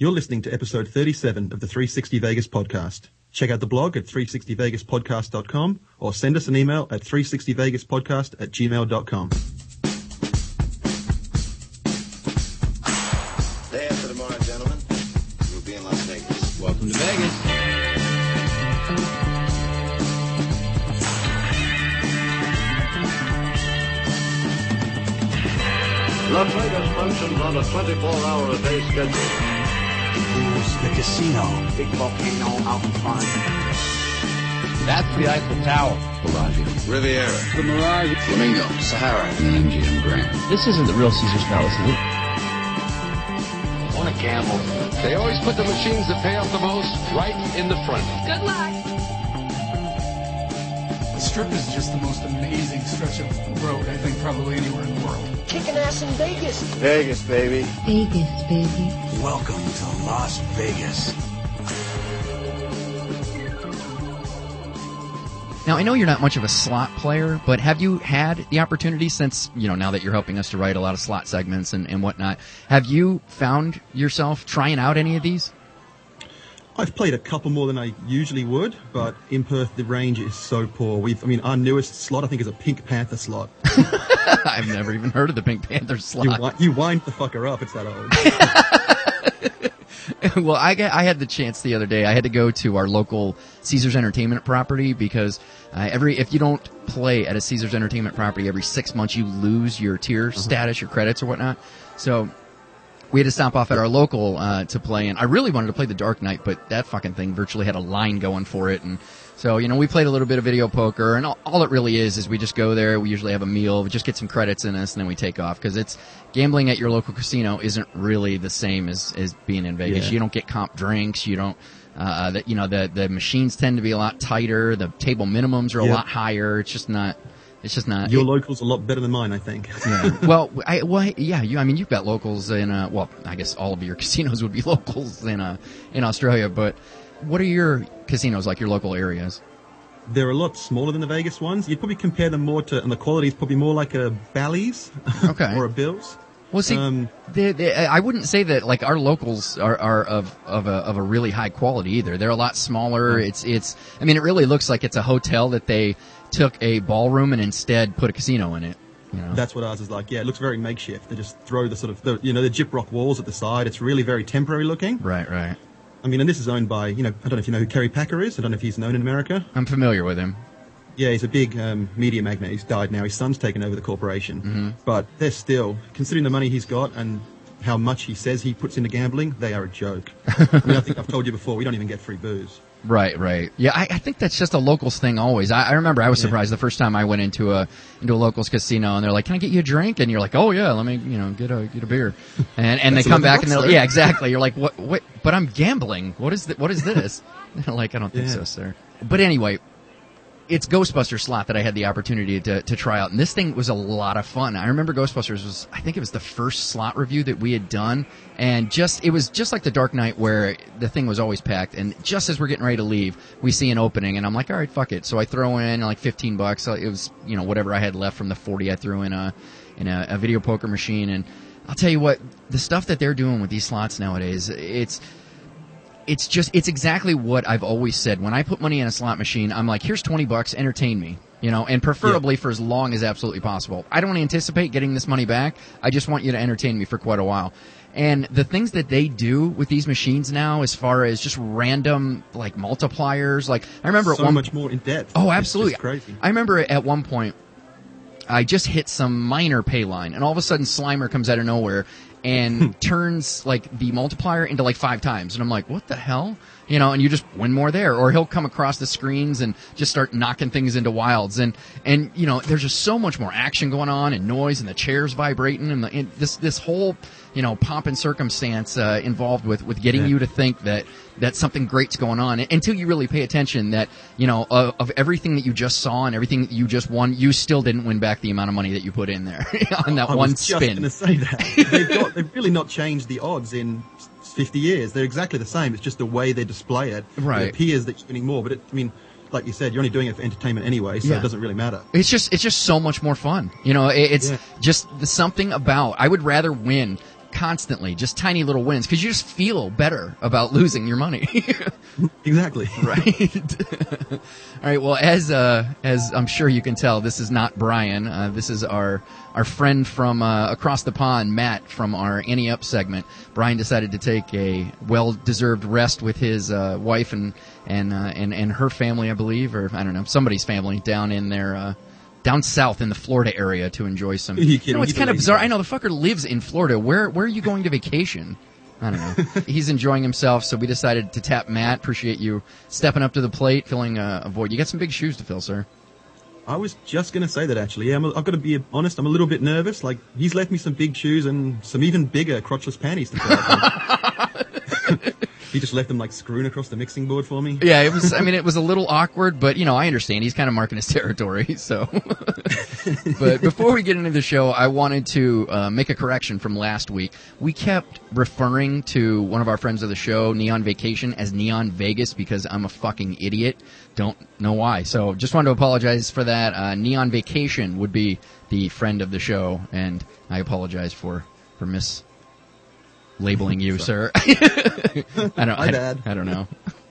You're listening to episode 37 of the 360 Vegas podcast. Check out the blog at 360vegaspodcast.com or send us an email at 360vegaspodcast@gmail.com. Day after tomorrow, gentlemen, we'll be in Las Vegas. Welcome to Vegas. Las Vegas functions on a 24-hour-a-day schedule. The casino. Big volcano out in front. That's the Eiffel Tower. Bellagio. Riviera. The Mirage. Flamingo. Sahara. And MGM Grand. This isn't the real Caesar's Palace, is it? I want to gamble. They always put the machines that pay off the most right in the front. Good luck. The Strip is just the most amazing stretch of road, I think, probably anywhere in the world. Kicking ass in Vegas. Vegas, baby. Vegas, baby. Welcome to Las Vegas. Now, I know you're not much of a slot player, but have you had the opportunity since, now that you're helping us to write a lot of slot segments and whatnot, have you found yourself trying out any of these? I've played a couple more than I usually would, but in Perth the range is so poor. Our newest slot I think is a Pink Panther slot. I've never even heard of the Pink Panther slot. You wind the fucker up, it's that old. Well, I had the chance the other day. I had to go to our local Caesars Entertainment property because if you don't play at a Caesars Entertainment property every 6 months, you lose your tier status, your credits or whatnot. So we had to stop off at our local to play, and I really wanted to play the Dark Knight, but that fucking thing virtually had a line going for it. And so, we played a little bit of video poker, and all it really is we just go there, we usually have a meal, we just get some credits in us, and then we take off, because it's gambling at your local casino isn't really the same as being in Vegas. Yeah. You don't get comp drinks, you don't, the machines tend to be a lot tighter, the table minimums are a lot higher, it's just not. Your local's a lot better than mine, I think. Yeah. You've got locals in, I guess all of your casinos would be locals in Australia, but what are your casinos like, your local areas? They're a lot smaller than the Vegas ones. You'd probably compare them more to, and the quality is probably more like a Bally's or a Bill's. Well, see, I wouldn't say that like our locals are of a really high quality either. They're a lot smaller. It really looks like it's a hotel that they took a ballroom and instead put a casino in it. That's what ours is like. Yeah, it looks very makeshift. They just throw the sort of the gyprock walls at the side. It's really very temporary looking. Right. And this is owned by, I don't know if you know who Kerry Packer is. I don't know if he's known in America. I'm familiar with him. Yeah, he's a big media magnate. He's died now. His son's taken over the corporation. Mm-hmm. But they're still, considering the money he's got and how much he says he puts into gambling, they are a joke. I think I've told you before, we don't even get free booze. Right. Yeah, I think that's just a locals thing always. I remember I was surprised the first time I went into a locals casino and they're like, "Can I get you a drink?" And you're like, "Oh yeah, let me get a beer." And they come back and they're like, "Yeah, exactly." You're like, "What? But I'm gambling. What is this?" They're like, "I don't think so, sir." But anyway, it's Ghostbusters slot that I had the opportunity to try out, and this thing was a lot of fun. I remember Ghostbusters I think it was the first slot review that we had done, and it was just like the Dark Knight where the thing was always packed, and just as we're getting ready to leave, we see an opening, and I'm like, all right, fuck it. So I throw in like $15. It was, whatever I had left from the 40 I threw in a video poker machine, and I'll tell you what, the stuff that they're doing with these slots nowadays, it's exactly what I've always said. When I put money in a slot machine, I'm like, here's $20, entertain me, and preferably for as long as absolutely possible. I don't anticipate getting this money back. I just want you to entertain me for quite a while. And the things that they do with these machines now, as far as just random like multipliers, like I remember so much more in depth. Oh, absolutely. It's crazy. I remember at one point I just hit some minor pay line, and all of a sudden Slimer comes out of nowhere and turns like the multiplier into like 5 times, and I'm like, what the hell? And you just win more there. Or he'll come across the screens and just start knocking things into wilds, and there's just so much more action going on and noise and the chairs vibrating and this whole pomp and circumstance involved with getting you to think that something great's going on, until you really pay attention that of everything that you just saw and everything that you just won, you still didn't win back the amount of money that you put in there on that one spin. I was just going to say that. They've really not changed the odds in 50 years. They're exactly the same. It's just the way they display it. Right. It appears that you're winning more, but like you said, you're only doing it for entertainment anyway, so it doesn't really matter. It's just so much more fun. It's just something about, I would rather win constantly, just tiny little wins, because you just feel better about losing your money. Exactly. Right. All right. Well, as I'm sure you can tell, this is not Brian. This is our friend from across the pond, Matt, from our Annie Up segment. Brian decided to take a well-deserved rest with his wife and her family, I believe, or I don't know, somebody's family down in their down south in the Florida area to enjoy some. It's kind of bizarre. I know the fucker lives in Florida. Where are you going to vacation? I don't know. He's enjoying himself, so we decided to tap Matt. Appreciate you stepping up to the plate, filling a void. You got some big shoes to fill, sir. I was just going to say that, actually. Yeah, I've got to be honest, I'm a little bit nervous. Like, he's left me some big shoes and some even bigger crotchless panties to fill. He just left them, like, screwing across the mixing board for me. Yeah, it was a little awkward, but, I understand. He's kind of marking his territory, so. But before we get into the show, I wanted to make a correction from last week. We kept referring to one of our friends of the show, Neon Vacation, as Neon Vegas because I'm a fucking idiot. Don't know why. So just wanted to apologize for that. Neon Vacation would be the friend of the show, and I apologize for labeling you, sir. I don't know.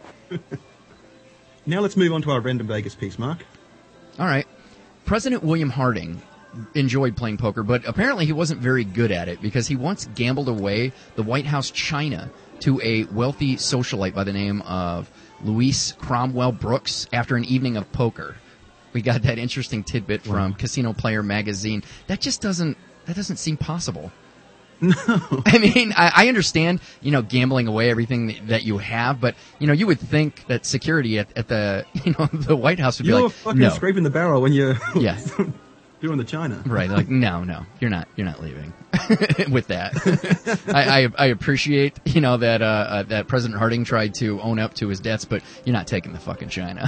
Now let's move on to our random Vegas piece, Mark. All right. President William Harding enjoyed playing poker, but apparently he wasn't very good at it because he once gambled away the White House china to a wealthy socialite by the name of Louise Cromwell Brooks after an evening of poker. We got that interesting tidbit from Casino Player magazine. That doesn't seem possible. No. I mean, I understand, gambling away everything that you have, but, you would think that security at the, the White House would be like, you're fucking no. scraping the barrel when you're Yeah. doing the china. Right. Like, no, you're not leaving with that. I appreciate, that President Harding tried to own up to his debts, but you're not taking the fucking china.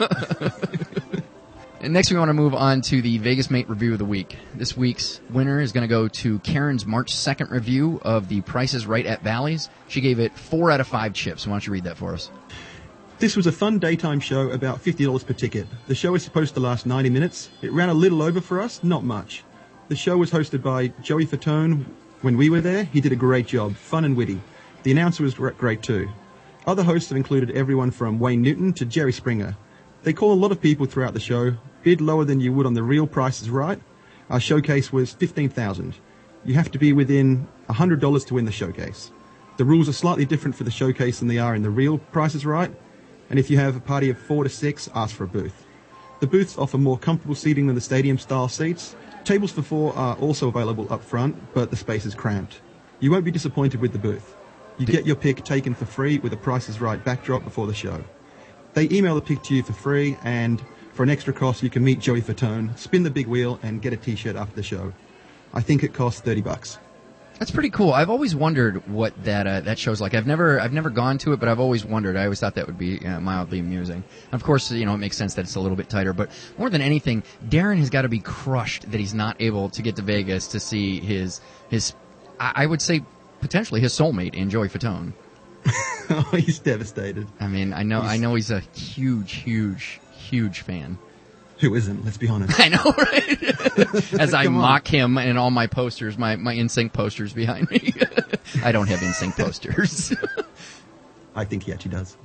And next, we want to move on to the Vegas Mate Review of the Week. This week's winner is going to go to Karen's March 2nd review of The Price is Right at Bally's. She gave it 4 out of 5 chips. Why don't you read that for us? This was a fun daytime show, about $50 per ticket. The show is supposed to last 90 minutes. It ran a little over for us, not much. The show was hosted by Joey Fatone. When we were there, he did a great job, fun and witty. The announcer was great too. Other hosts have included everyone from Wayne Newton to Jerry Springer. They call a lot of people throughout the show, bid lower than you would on the real Price is Right. Our showcase was $15,000. You have to be within $100 to win the showcase. The rules are slightly different for the showcase than they are in the real Price is Right. And if you have a party of 4 to 6, ask for a booth. The booths offer more comfortable seating than the stadium-style seats. Tables for 4 are also available up front, but the space is cramped. You won't be disappointed with the booth. You get your pick taken for free with a Price is Right backdrop before the show. They email the pick to you for free, and for an extra cost, you can meet Joey Fatone, spin the big wheel, and get a T-shirt after the show. I think it costs $30. That's pretty cool. I've always wondered what that show's like. I've never gone to it, but I've always wondered. I always thought that would be mildly amusing. Of course, it makes sense that it's a little bit tighter. But more than anything, Darren has got to be crushed that he's not able to get to Vegas to see his I would say potentially his soulmate in Joey Fatone. Oh, he's devastated. I mean, I know he's a huge fan. Who isn't? Let's be honest. I know, right? As I mock him in all my posters, my NSYNC posters behind me. I don't have NSYNC posters. I think he actually does.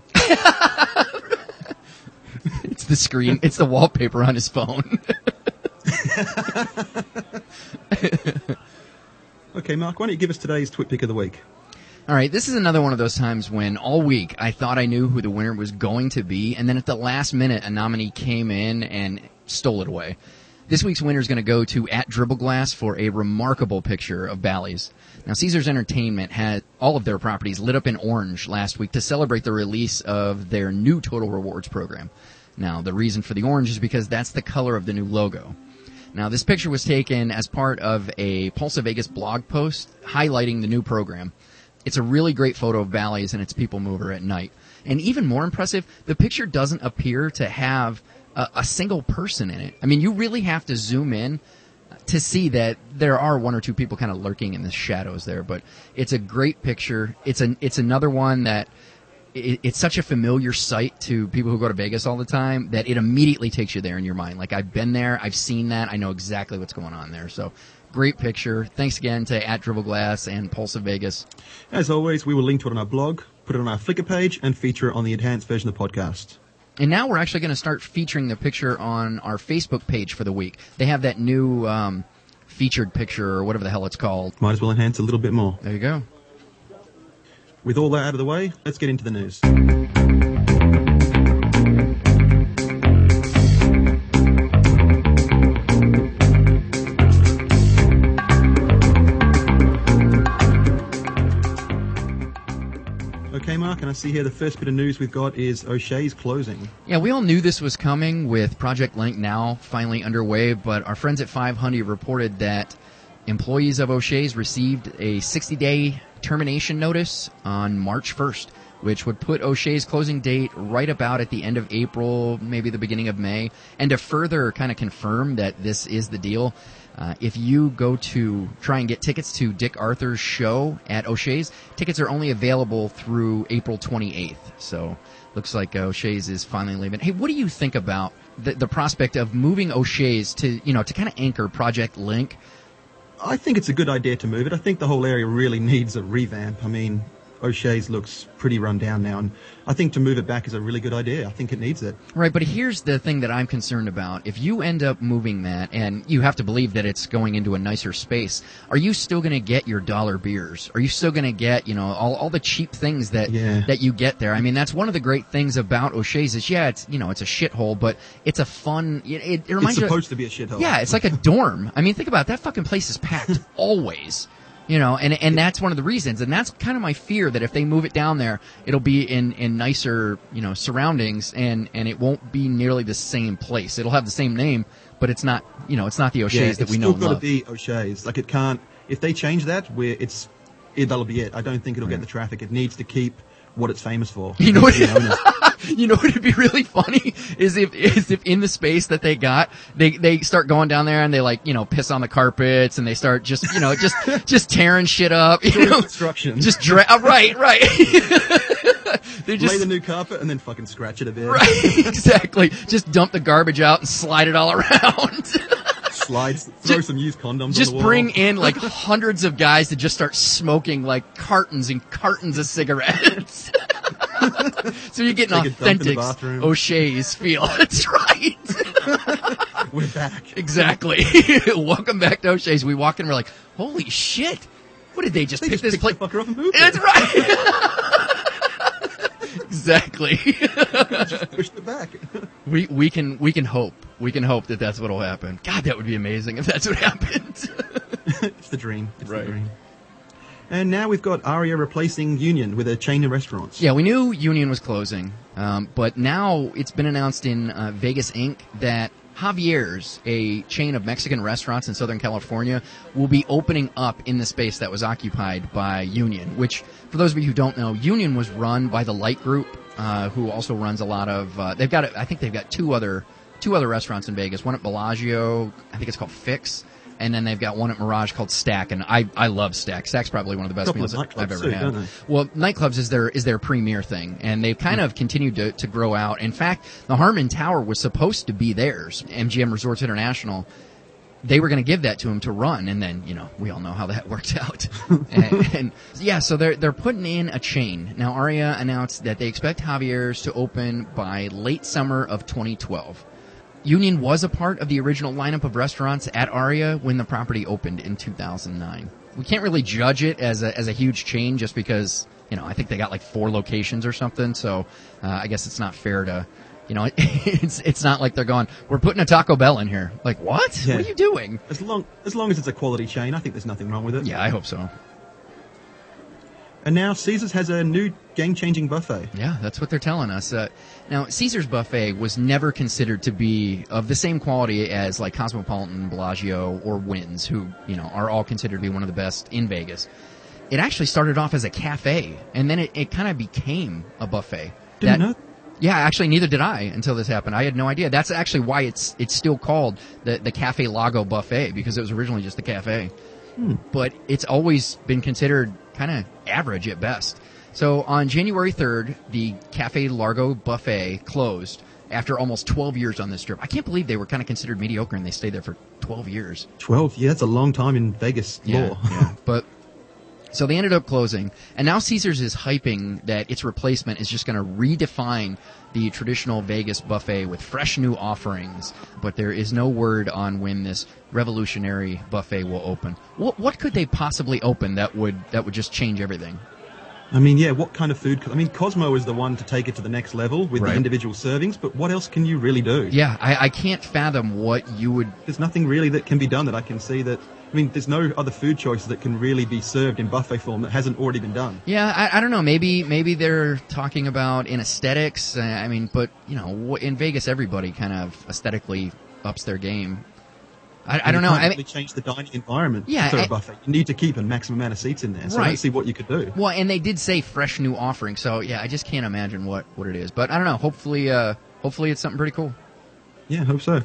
It's the screen. It's the wallpaper on his phone. Okay, Mark, why don't you give us today's Twit Pick of the Week? All right, this is another one of those times when all week I thought I knew who the winner was going to be, and then at the last minute a nominee came in and stole it away. This week's winner is going to go to @Dribbleglass for a remarkable picture of Bally's. Now, Caesars Entertainment had all of their properties lit up in orange last week to celebrate the release of their new Total Rewards program. Now, the reason for the orange is because that's the color of the new logo. Now, this picture was taken as part of a Pulse of Vegas blog post highlighting the new program. It's a really great photo of Bally's and its people mover at night. And even more impressive, the picture doesn't appear to have a single person in it. I mean, you really have to zoom in to see that there are 1 or 2 people kind of lurking in the shadows there. But it's a great picture. It's another one that it's such a familiar sight to people who go to Vegas all the time that it immediately takes you there in your mind. Like, I've been there, I've seen that, I know exactly what's going on there. So Great picture. Thanks again to @DribbleGlass and Pulse of Vegas. As always, we will link to it on our blog, put it on our Flickr page, and feature it on the enhanced version of the podcast. And now we're actually going to start featuring the picture on our Facebook page for the week. They have that new featured picture, or whatever the hell it's called. Might as well enhance a little bit more. There you go. With all that out of the way, let's get into the news. Okay, Mark, and I see here the first bit of news we've got is O'Shea's closing. Yeah, we all knew this was coming with Project Link now finally underway, but our friends at 500 reported that employees of O'Shea's received a 60-day termination notice on March 1st, which would put O'Shea's closing date right about at the end of April, maybe the beginning of May. And to further kind of confirm that this is the deal, if you go to try and get tickets to Dick Arthur's show at O'Shea's, tickets are only available through April 28th. So looks like O'Shea's is finally leaving. Hey, what do you think about the prospect of moving O'Shea's to kind of anchor Project Link? I think it's a good idea to move it. I think the whole area really needs a revamp. I mean, O'Shea's looks pretty run down now, and I think to move it back is a really good idea. I think it needs it. Right, but here's the thing that I'm concerned about. If you end up moving that, and you have to believe that it's going into a nicer space, are you still going to get your dollar beers? Are you still going to get, all the cheap things that you get there? I mean, that's one of the great things about O'Shea's is, it's a shithole, but it's a fun. It reminds you. It's supposed to be a shithole. Yeah, it's like a dorm. I mean, think about it. That fucking place is packed always. And that's one of the reasons, and that's kind of my fear, that if they move it down there, it'll be in nicer, surroundings, and it won't be nearly the same place. It'll have the same name, but it's not, it's not the O'Shea's that we know and love. It's still got to be O'Shea's. Like, it can't, if they change that, that'll be it. I don't think it'll get the traffic. It needs to keep what it's famous for. You know what? You know what would be really funny is if in the space that they got, they start going down there and they piss on the carpets and they start just tearing shit up. Construction. Just right. They just lay the new carpet and then fucking scratch it a bit. Right, exactly. Just dump the garbage out and slide it all around. Slides, throw some used condoms just on the wall. bring in hundreds of guys to just start smoking cartons and cartons of cigarettes. So you get an authentic O'Shea's feel. That's right. We're back. Exactly. Welcome back to O'Shea's. We walk in and we're like, holy shit. What did they just pick this place? Fucker up and move That's right. Exactly. Just pushed it back. We can hope. We can hope that that's what will happen. God, that would be amazing if that's what happened. It's the dream. It's right. the dream. And now we've got Aria replacing Union with a chain of restaurants. Yeah, we knew Union was closing, but now it's been announced in Vegas Inc. that Javier's, a chain of Mexican restaurants in Southern California, will be opening up in the space that was occupied by Union, which, for those of you who don't know, Union was run by the Light Group, who also runs a lot of, I think they've got two other restaurants in Vegas, one at Bellagio, I think it's called Fix, and then they've got one at Mirage called Stack, and I love Stack. Stack's probably one of the best meals I've ever had. Well, nightclubs is their premier thing, and they've kind of continued to grow out. In fact, the Harmon Tower was supposed to be theirs. MGM Resorts International, they were going to give that to him to run, and then we all know how that worked out. and yeah, so they're putting in a chain now. Aria announced that they expect Javier's to open by late summer of 2012. Union was a part of the original lineup of restaurants at Aria when the property opened in 2009. We can't really judge it as a huge chain just because, I think they got 4 locations or something. So I guess it's not fair to, it's not like they're going, we're putting a Taco Bell in here. Like, what? Yeah. What are you doing? As long as it's a quality chain, I think there's nothing wrong with it. Yeah, I hope so. And now Caesars has a new game-changing buffet. Yeah, that's what they're telling us. Now, Caesars buffet was never considered to be of the same quality as Cosmopolitan, Bellagio, or Wynn's, who are all considered to be one of the best in Vegas. It actually started off as a cafe, and then it kind of became a buffet. Didn't know. Yeah, actually, neither did I until this happened. I had no idea. That's actually why it's still called the Cafe Lago Buffet, because it was originally just a cafe. But it's always been considered kind of average at best. So on January 3rd, the Cafe Largo Buffet closed after almost 12 years on this strip. I can't believe they were kind of considered mediocre and they stayed there for 12 years. 12? Yeah, that's a long time in Vegas law. Yeah. But so they ended up closing, and now Caesars is hyping that its replacement is just going to redefine the traditional Vegas buffet with fresh new offerings, but there is no word on when this revolutionary buffet will open. What could they possibly open that would just change everything? I mean, yeah, what kind of food? I mean, Cosmo is the one to take it to the next level with the individual servings, but what else can you really do? Yeah, I can't fathom what you would... There's nothing really that can be done that I can see that... I mean, there's no other food choices that can really be served in buffet form that hasn't already been done. Yeah, I don't know. Maybe they're talking about in aesthetics. I mean, but, you know, in Vegas, everybody kind of aesthetically ups their game. I don't know. I mean, change the dining environment for a buffet. You need to keep a maximum amount of seats in there. So I don't see what you could do. Well, and they did say fresh new offering. So, yeah, I just can't imagine what it is. But I don't know. Hopefully it's something pretty cool. Yeah, I hope so.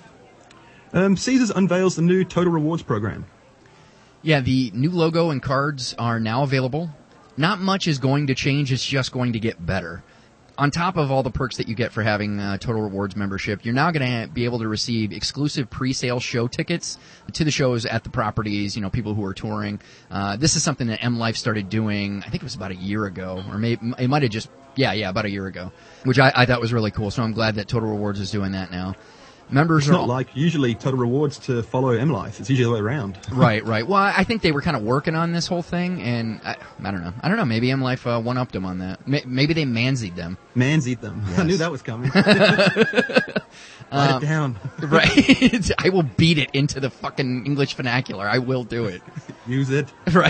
Caesars unveils the new Total Rewards program. Yeah, the new logo and cards are now available. Not much is going to change. It's just going to get better. On top of all the perks that you get for having Total Rewards membership, you're now going to be able to receive exclusive pre-sale show tickets to the shows at the properties, you know, people who are touring. This is something that M Life started doing, I think it was about a year ago, or maybe it might have just, about a year ago, which I thought was really cool. So I'm glad that Total Rewards is doing that now. Members it's not like usually Total Rewards to follow M Life. It's usually the way around. Right. Well, I think they were kind of working on this whole thing, and I don't know. Maybe M Life one-upped them on that. Maybe they manzied them. Manzied them. Yes. I knew that was coming. Write it down. Right. I will beat it into the fucking English vernacular. I will do it. Use it.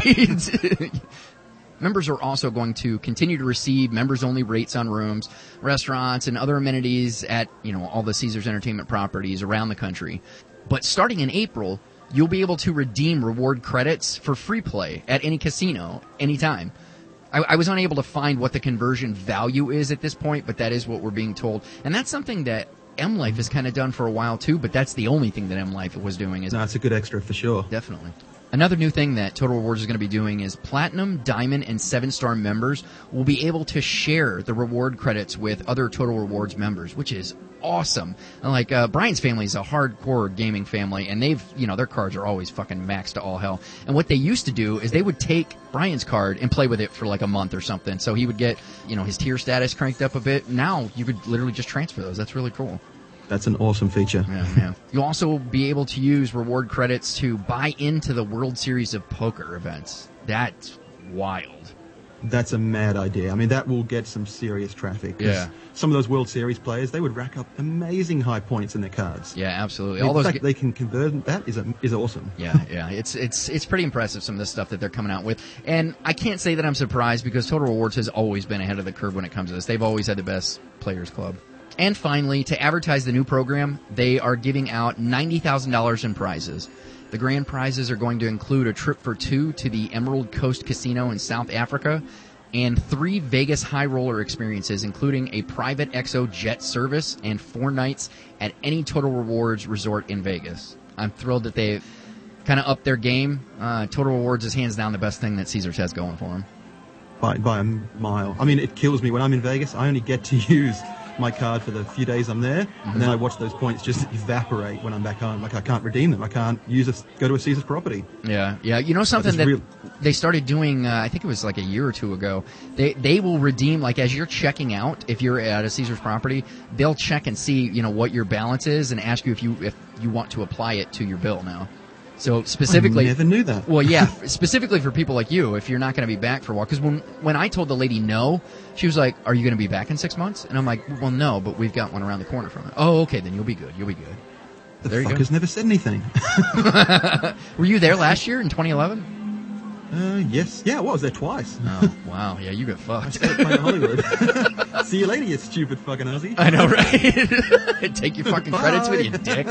Right. Members are also going to continue to receive members-only rates on rooms, restaurants, and other amenities at, you know, all the Caesars Entertainment properties around the country. But starting in April, you'll be able to redeem reward credits for free play at any casino, anytime. I was unable to find what the conversion value is at this point, but that is what we're being told. And that's something that M Life has kind of done for a while, too, but that's the only thing that M Life was doing. No, it's a good extra for sure. Definitely. Another new thing that Total Rewards is going to be doing is Platinum, Diamond, and 7-star members will be able to share the reward credits with other Total Rewards members, which is awesome. And like, Brian's family is a hardcore gaming family, and they've, you know, their cards are always fucking maxed to all hell. And what they used to do is they would take Brian's card and play with it for like a month or something. So he would get, you know, his tier status cranked up a bit. Now you could literally just transfer those. That's really cool. That's an awesome feature. Yeah. You'll also be able to use reward credits to buy into the World Series of Poker events. That's wild. That's a mad idea. I mean, that will get some serious traffic. Yeah. Some of those World Series players, they would rack up amazing high points in their cards. Yeah, absolutely. All those they can convert, that is awesome. Yeah. It's pretty impressive, some of the stuff that they're coming out with. And I can't say that I'm surprised because Total Rewards has always been ahead of the curve when it comes to this. They've always had the best players club. And finally, to advertise the new program, they are giving out $90,000 in prizes. The grand prizes are going to include a trip for two to the Emerald Coast Casino in South Africa and 3 Vegas high roller experiences, including a private XO jet service and 4 nights at any Total Rewards resort in Vegas. I'm thrilled that they've kind of upped their game. Total Rewards is hands down the best thing that Caesars has going for them. By a mile. I mean, it kills me. When I'm in Vegas, I only get to use my card for the few days I'm there, and then I watch those points just evaporate when I'm back home. Like, I can't redeem them. I can't go to a Caesars property. Yeah. You know something that they started doing, I think it was like a year or two ago, they will redeem, like, as you're checking out, if you're at a Caesars property, they'll check and see, you know, what your balance is and ask you if you want to apply it to your bill now. So specifically, I never knew that. Well, yeah, specifically for people like you, if you're not going to be back for a while. Because when I told the lady no, she was like, "Are you going to be back in 6 months?" And I'm like, "Well, no, but we've got one around the corner from it." Oh, okay, then you'll be good. The fuckers never said anything. Were you there last year in 2011? Yes. Yeah, I was there twice. Oh, wow. Yeah, you got fucked. I started playing Hollywood. See you later, you stupid fucking Aussie. I know, right? Take your fucking credits with you, dick.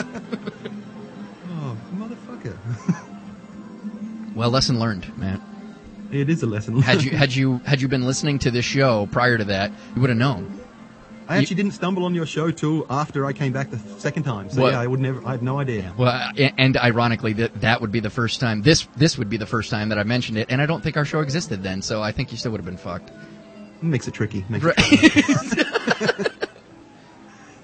Well, lesson learned, man. It is a lesson learned. Had you been listening to this show prior to that, you would have known. I actually didn't stumble on your show till after I came back the second time. So yeah, I had no idea. Well, and ironically, that would be the first time. This would be the first time that I mentioned it, and I don't think our show existed then. So I think you still would have been fucked. Makes it tricky.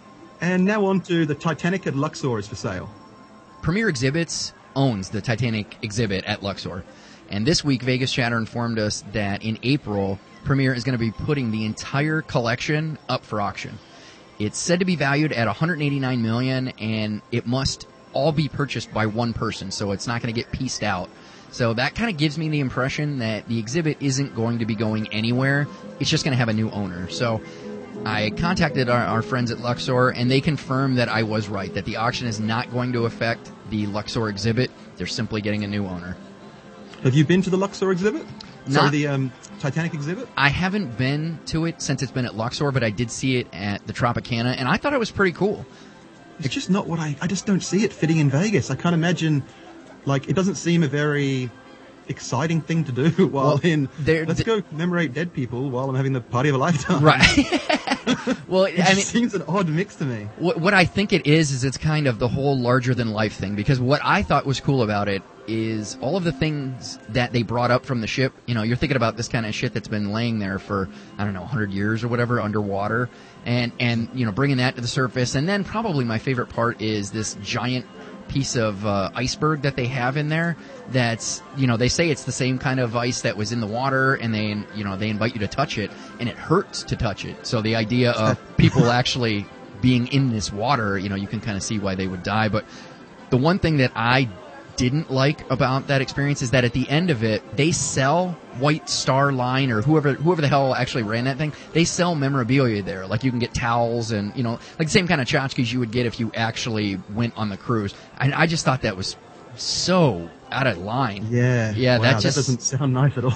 And now on to the Titanic at Luxor is for sale. Premier Exhibits owns the Titanic exhibit at Luxor. And this week, Vegas Chatter informed us that in April, Premier is going to be putting the entire collection up for auction. It's said to be valued at $189 million, and it must all be purchased by one person, so it's not going to get pieced out. So that kind of gives me the impression that the exhibit isn't going to be going anywhere. It's just going to have a new owner. So I contacted our friends at Luxor, and they confirmed that I was right, that the auction is not going to affect the Luxor exhibit. They're simply getting a new owner. Have you been to the Luxor exhibit? The Titanic exhibit? I haven't been to it since it's been at Luxor, but I did see it at the Tropicana, and I thought it was pretty cool. It's just not what I just don't see it fitting in Vegas. I can't imagine, it doesn't seem a very exciting thing to do let's go commemorate dead people while I'm having the party of a lifetime. Right. Well, it seems an odd mix to me. What I think it is it's kind of the whole larger-than-life thing, because what I thought was cool about it is all of the things that they brought up from the ship. You know, you're thinking about this kind of shit that's been laying there for, 100 years or whatever, underwater, and bringing that to the surface. And then probably my favorite part is this giant piece of iceberg that they have in there that's, they say it's the same kind of ice that was in the water, and they invite you to touch it, and it hurts to touch it. So the idea of people actually being in this water, you can kind of see why they would die. But the one thing that I didn't like about that experience is that at the end of it, they sell White Star Line, or whoever the hell actually ran that thing, they sell memorabilia there. Like, you can get towels and, like the same kind of tchotchkes you would get if you actually went on the cruise. And I just thought that was so out of line. Yeah. Yeah, wow, that doesn't sound nice at all.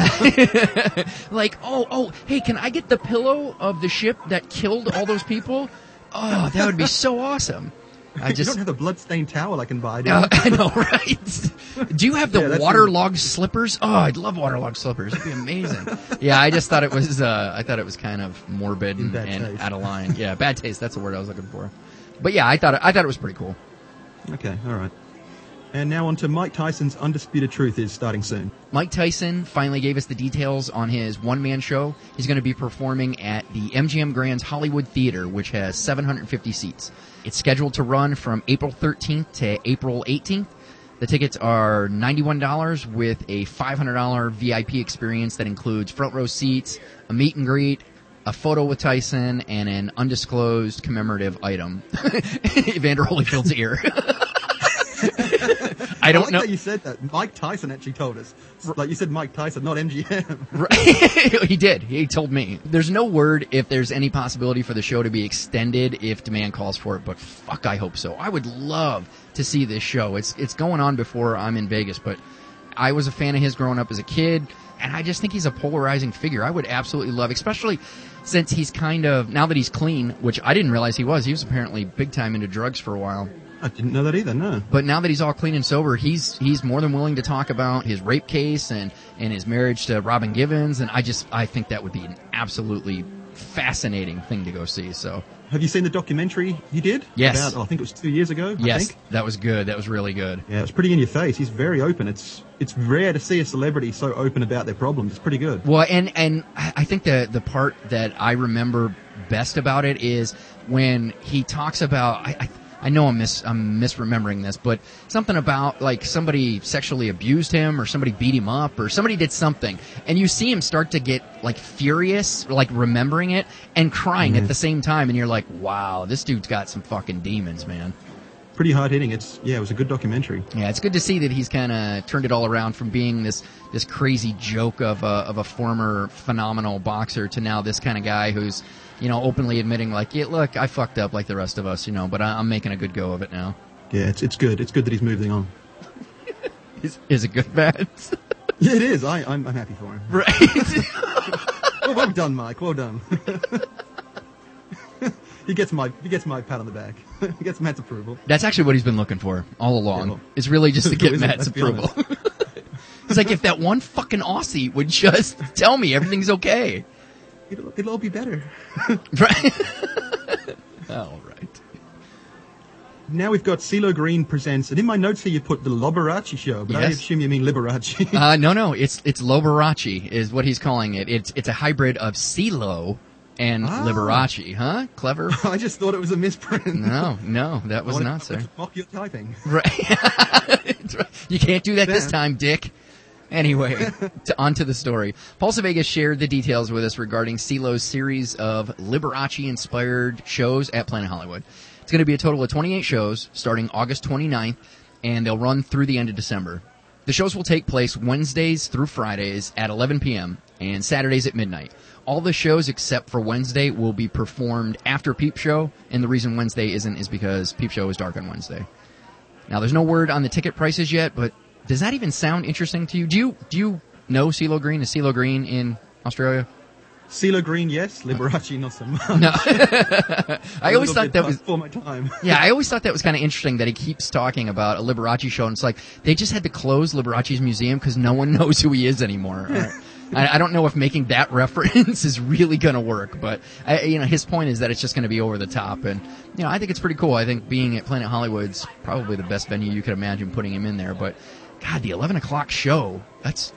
Like, hey, can I get the pillow of the ship that killed all those people? Oh, that would be so awesome. You don't have a blood-stained towel I can buy, do you? I know, right? Do you have the waterlogged slippers? Oh, I'd love waterlogged slippers. It'd be amazing. Yeah, I just thought it was. I thought it was kind of morbid and out of line. Yeah, bad taste. That's the word I was looking for. But yeah, I thought it was pretty cool. Okay, all right. And now on to Mike Tyson's Undisputed Truth is starting soon. Mike Tyson finally gave us the details on his one-man show. He's going to be performing at the MGM Grand's Hollywood Theater, which has 750 seats. It's scheduled to run from April 13th to April 18th. The tickets are $91 with a $500 VIP experience that includes front row seats, a meet and greet, a photo with Tyson, and an undisclosed commemorative item. Evander Holyfield's ear. I don't know. That you said that. Mike Tyson actually told us. Like, you said Mike Tyson, not MGM. Right. He did. He told me. There's no word if there's any possibility for the show to be extended if demand calls for it, but fuck, I hope so. I would love to see this show. It's going on before I'm in Vegas, but I was a fan of his growing up as a kid, and I just think he's a polarizing figure. I would absolutely love, especially since he's kind of, now that he's clean, which I didn't realize he was. He was apparently big time into drugs for a while. I didn't know that either, no. But now that he's all clean and sober, he's more than willing to talk about his rape case and his marriage to Robin Givens, and I think that would be an absolutely fascinating thing to go see. So, have you seen the documentary he did? Yes. I think it was 2 years ago. Yes, I think. That was good. That was really good. Yeah, it's pretty in your face. He's very open. It's rare to see a celebrity so open about their problems. It's pretty good. Well, and I think the part that I remember best about it is when he talks about I know I'm misremembering this, but something about like somebody sexually abused him or somebody beat him up or somebody did something, and you see him start to get like furious, like remembering it and crying at the same time, and you're like, wow, this dude's got some fucking demons, man. Pretty hard hitting. It was a good documentary. Yeah, it's good to see that he's kind of turned it all around from being this crazy joke of a former phenomenal boxer to now this kind of guy who's, openly admitting like, yeah, look, I fucked up like the rest of us, but I'm making a good go of it now. Yeah, it's good. It's good that he's moving on. Is it good, Matt? Yeah, it is. I'm happy for him. Right. Well done, Mike. Well done. He gets my pat on the back. He gets Matt's approval. That's actually what he's been looking for all along. Yeah, well, it's really just to get Matt's approval. It's like, if that one fucking Aussie would just tell me everything's okay. It'll all be better. Right. All right. Now we've got CeeLo Green presents, and in my notes here you put the Liberace show, but yes. I assume you mean Liberace. No, it's Liberace is what he's calling it. It's a hybrid of CeeLo and Liberace, huh? Clever? I just thought it was a misprint. No, that was not, sir. Mock your typing. Right. You can't do that this time, Dick. Anyway, on to the story. Pulse of Vegas shared the details with us regarding CeeLo's series of Liberace-inspired shows at Planet Hollywood. It's going to be a total of 28 shows starting August 29th, and they'll run through the end of December. The shows will take place Wednesdays through Fridays at 11 p.m. and Saturdays at midnight. All the shows except for Wednesday will be performed after Peep Show, and the reason Wednesday isn't is because Peep Show is dark on Wednesday. Now, there's no word on the ticket prices yet, but does that even sound interesting to you? Do you know CeeLo Green? Is CeeLo Green in Australia? CeeLo Green, yes. Liberace, not so much. No. I always thought that was for my time. Yeah, I always thought that was kind of interesting that he keeps talking about a Liberace show, and it's like they just had to close Liberace's museum because no one knows who he is anymore. I don't know if making that reference is really going to work, but his point is that it's just going to be over the top, and I think it's pretty cool. I think being at Planet Hollywood's probably the best venue you could imagine putting him in there, but God, the 11 o'clock show, that's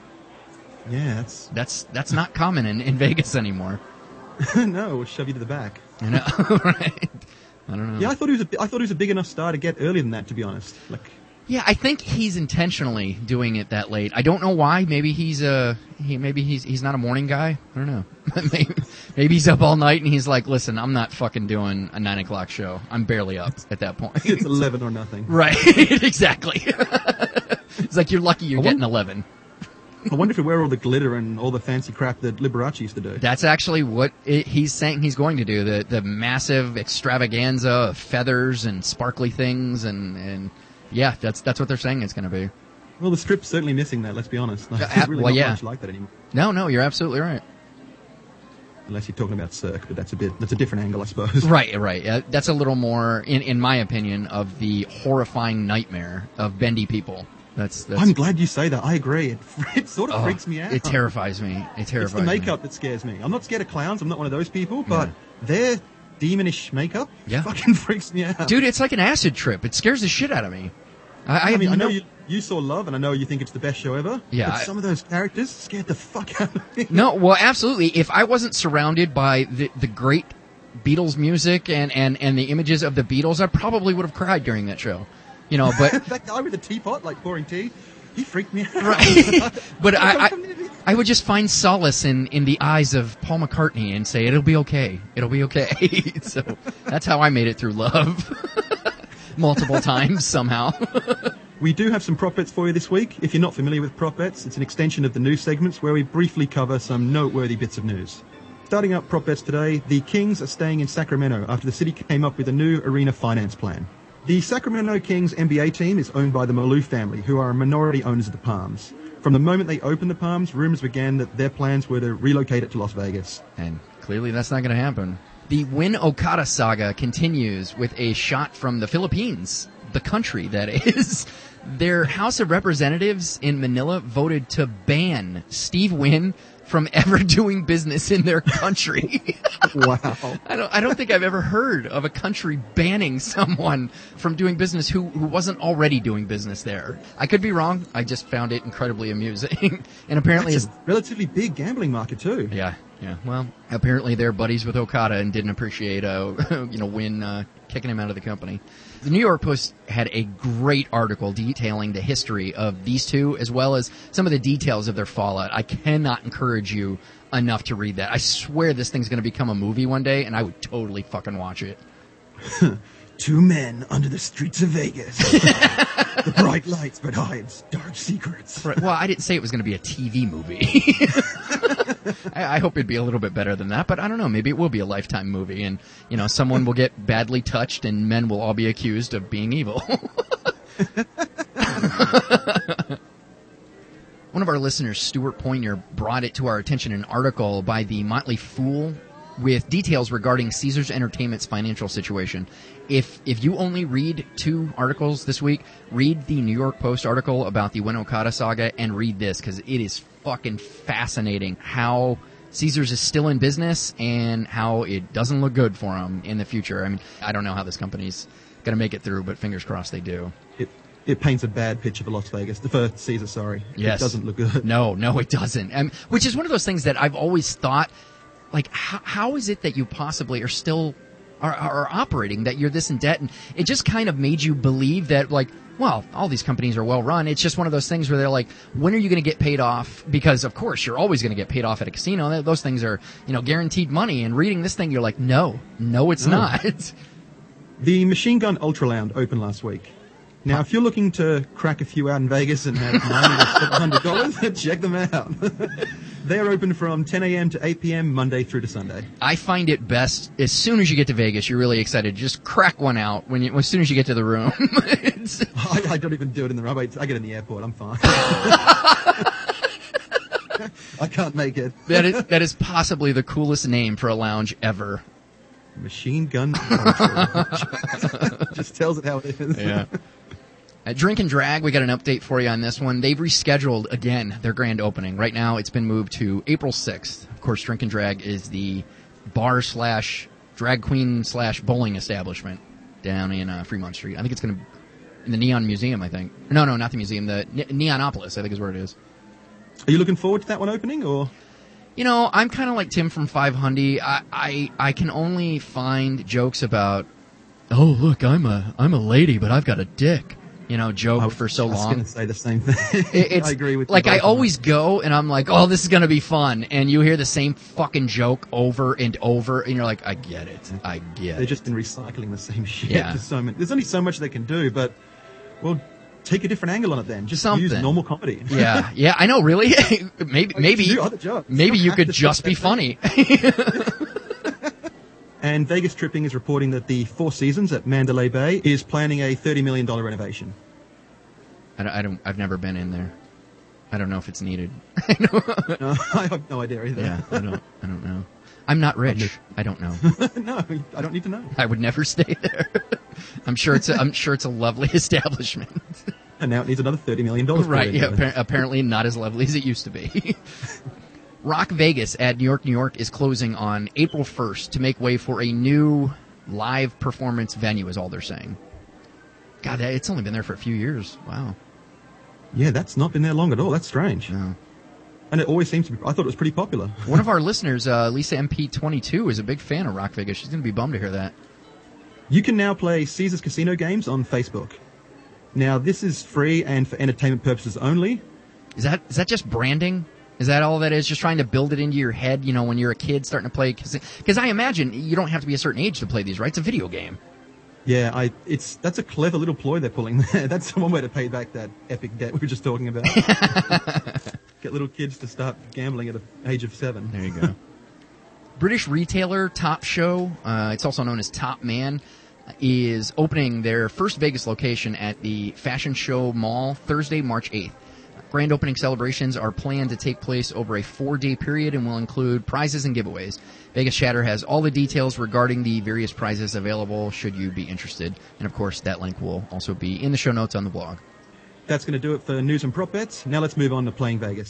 not common in Vegas anymore. No, we'll shove you to the back. I know, right? I don't know. Yeah, I thought he was a big enough star to get earlier than that, to be honest. Yeah, I think he's intentionally doing it that late. I don't know why. Maybe he's not a morning guy. I don't know. maybe he's up all night and he's like, listen, I'm not fucking doing a 9 o'clock show. I'm barely up at that point. It's 11 or nothing. Right, exactly. It's like you're lucky you're getting 11. I wonder if we wear all the glitter and all the fancy crap that Liberace used to do. That's actually what he's saying he's going to do. The massive extravaganza of feathers and sparkly things and yeah, that's what they're saying it's going to be. Well, the strip's certainly missing that, let's be honest. There's really not much like that anymore. No, you're absolutely right. Unless you're talking about Cirque, but that's a different angle, I suppose. Right. That's a little more, in my opinion, of the horrifying nightmare of bendy people. That's I'm glad you say that. I agree. It sort of freaks me out. It terrifies me. It's the makeup that scares me. I'm not scared of clowns. I'm not one of those people, but their demonish makeup fucking freaks me out. Dude, it's like an acid trip. It scares the shit out of me. I know you saw Love, and I know you think it's the best show ever. Yeah. But some of those characters scared the fuck out of me. No, well, absolutely. If I wasn't surrounded by the great Beatles music and the images of the Beatles, I probably would have cried during that show. But that guy with the teapot, like pouring tea, he freaked me out. Right. But I would just find solace in the eyes of Paul McCartney and say, it'll be okay. It'll be okay. So that's how I made it through Love. Multiple times, somehow. We do have some prop bets for you this week. If you're not familiar with prop bets, it's an extension of the news segments where we briefly cover some noteworthy bits of news. Starting up prop bets today, the Kings are staying in Sacramento after the city came up with a new arena finance plan. The Sacramento Kings NBA team is owned by the Malou family, who are minority owners of the Palms. From the moment they opened the Palms, rumors began that their plans were to relocate it to Las Vegas. And clearly that's not going to happen. The Win Okada saga continues with a shot from the Philippines, the country that is. Their House of Representatives in Manila voted to ban Steve Wynn from ever doing business in their country. Wow. I don't think I've ever heard of a country banning someone from doing business who wasn't already doing business there. I could be wrong. I just found it incredibly amusing. And apparently it's a relatively big gambling market too. Yeah. Well, apparently they're buddies with Okada and didn't appreciate Wynn kicking him out of the company. The New York Post had a great article detailing the history of these two, as well as some of the details of their fallout. I cannot encourage you enough to read that. I swear this thing's going to become a movie one day, and I would totally fucking watch it. Two men under the streets of Vegas. The bright lights, but hides dark secrets. Right. Well, I didn't say it was going to be a TV movie. I hope it'd be a little bit better than that, but I don't know. Maybe it will be a Lifetime movie, and someone will get badly touched, and men will all be accused of being evil. One of our listeners, Stuart Poinier, brought it to our attention an article by the Motley Fool with details regarding Caesars Entertainment's financial situation. If you only read 2 articles this week, read the New York Post article about the Win Okada saga and read this, because it is fucking fascinating how Caesars is still in business and how it doesn't look good for them in the future. I mean, I don't know how this company's going to make it through, but fingers crossed they do. It paints a bad picture for Las Vegas. For Caesar, sorry. Yes. It doesn't look good. No, it doesn't. Which is one of those things that I've always thought like, how is it that you possibly are still are operating, that you're this in debt? And it just kind of made you believe that, like, well, all these companies are well run. It's just one of those things where they're like, when are you going to get paid off? Because, of course, you're always going to get paid off at a casino. Those things are, guaranteed money. And reading this thing, you're like, no, it's not. The Machine Gun Ultra Lounge opened last week. Now, if you're looking to crack a few out in Vegas and have $900, check them out. They're open from 10 a.m. to 8 p.m. Monday through to Sunday. I find it best as soon as you get to Vegas, you're really excited to just crack one out as soon as you get to the room. I don't even do it in the room. I get in the airport. I'm fine. I can't make it. That is possibly the coolest name for a lounge ever. Machine Gun. Just tells it how it is. Yeah. At Drink and Drag, we got an update for you on this one. They've rescheduled, again, their grand opening. Right now, it's been moved to April 6th. Of course, Drink and Drag is the bar/drag queen/bowling establishment down in Fremont Street. I think it's going to in the Neon Museum, I think. No, not the museum. The Neonopolis, I think is where it is. Are you looking forward to that one opening, or? I'm kind of like Tim from 500. I can only find jokes about, oh, look, I'm a lady, but I've got a dick. Joke for so long. I was going to say the same thing. I agree with you. Like, I always go, and I'm like, oh, this is going to be fun. And you hear the same fucking joke over and over, and you're like, I get it. They've just been recycling the same shit. Yeah. There's only so much they can do, but, well, take a different angle on it then. Just Something. Use normal comedy. Yeah, I know, really. maybe you could just be funny. And Vegas Tripping is reporting that the Four Seasons at Mandalay Bay is planning a $30 million renovation. I've never been in there. I don't know if it's needed. No, I have no idea either. Yeah, I don't know. I'm not rich. I don't know. No, I don't need to know. I would never stay there. I'm sure it's a lovely establishment. And now it needs another $30 million. Right, yeah, apparently not as lovely as it used to be. Rock Vegas at New York is closing on April 1st to make way for a new live performance venue, is all they're saying. God, it's only been there for a few years. Wow. Yeah, that's not been there long at all. That's strange. No. And it always seems to be. I thought it was pretty popular. One of our listeners, Lisa MP22, is a big fan of Rock Vegas. She's going to be bummed to hear that. You can now play Caesars Casino games on Facebook. Now, this is free and for entertainment purposes only. Is that just branding? Is that all that is? Just trying to build it into your head, when you're a kid starting to play? Because I imagine you don't have to be a certain age to play these, right? It's a video game. Yeah, that's a clever little ploy they're pulling there. That's one way to pay back that epic debt we were just talking about. Get little kids to start gambling at the age of 7. There you go. British retailer Top Show, it's also known as Top Man, is opening their first Vegas location at the Fashion Show Mall Thursday, March 8th. Grand opening celebrations are planned to take place over a 4-day period and will include prizes and giveaways. Vegas Chatter has all the details regarding the various prizes available should you be interested. And, of course, that link will also be in the show notes on the blog. That's going to do it for news and prop bets. Now let's move on to Playing Vegas.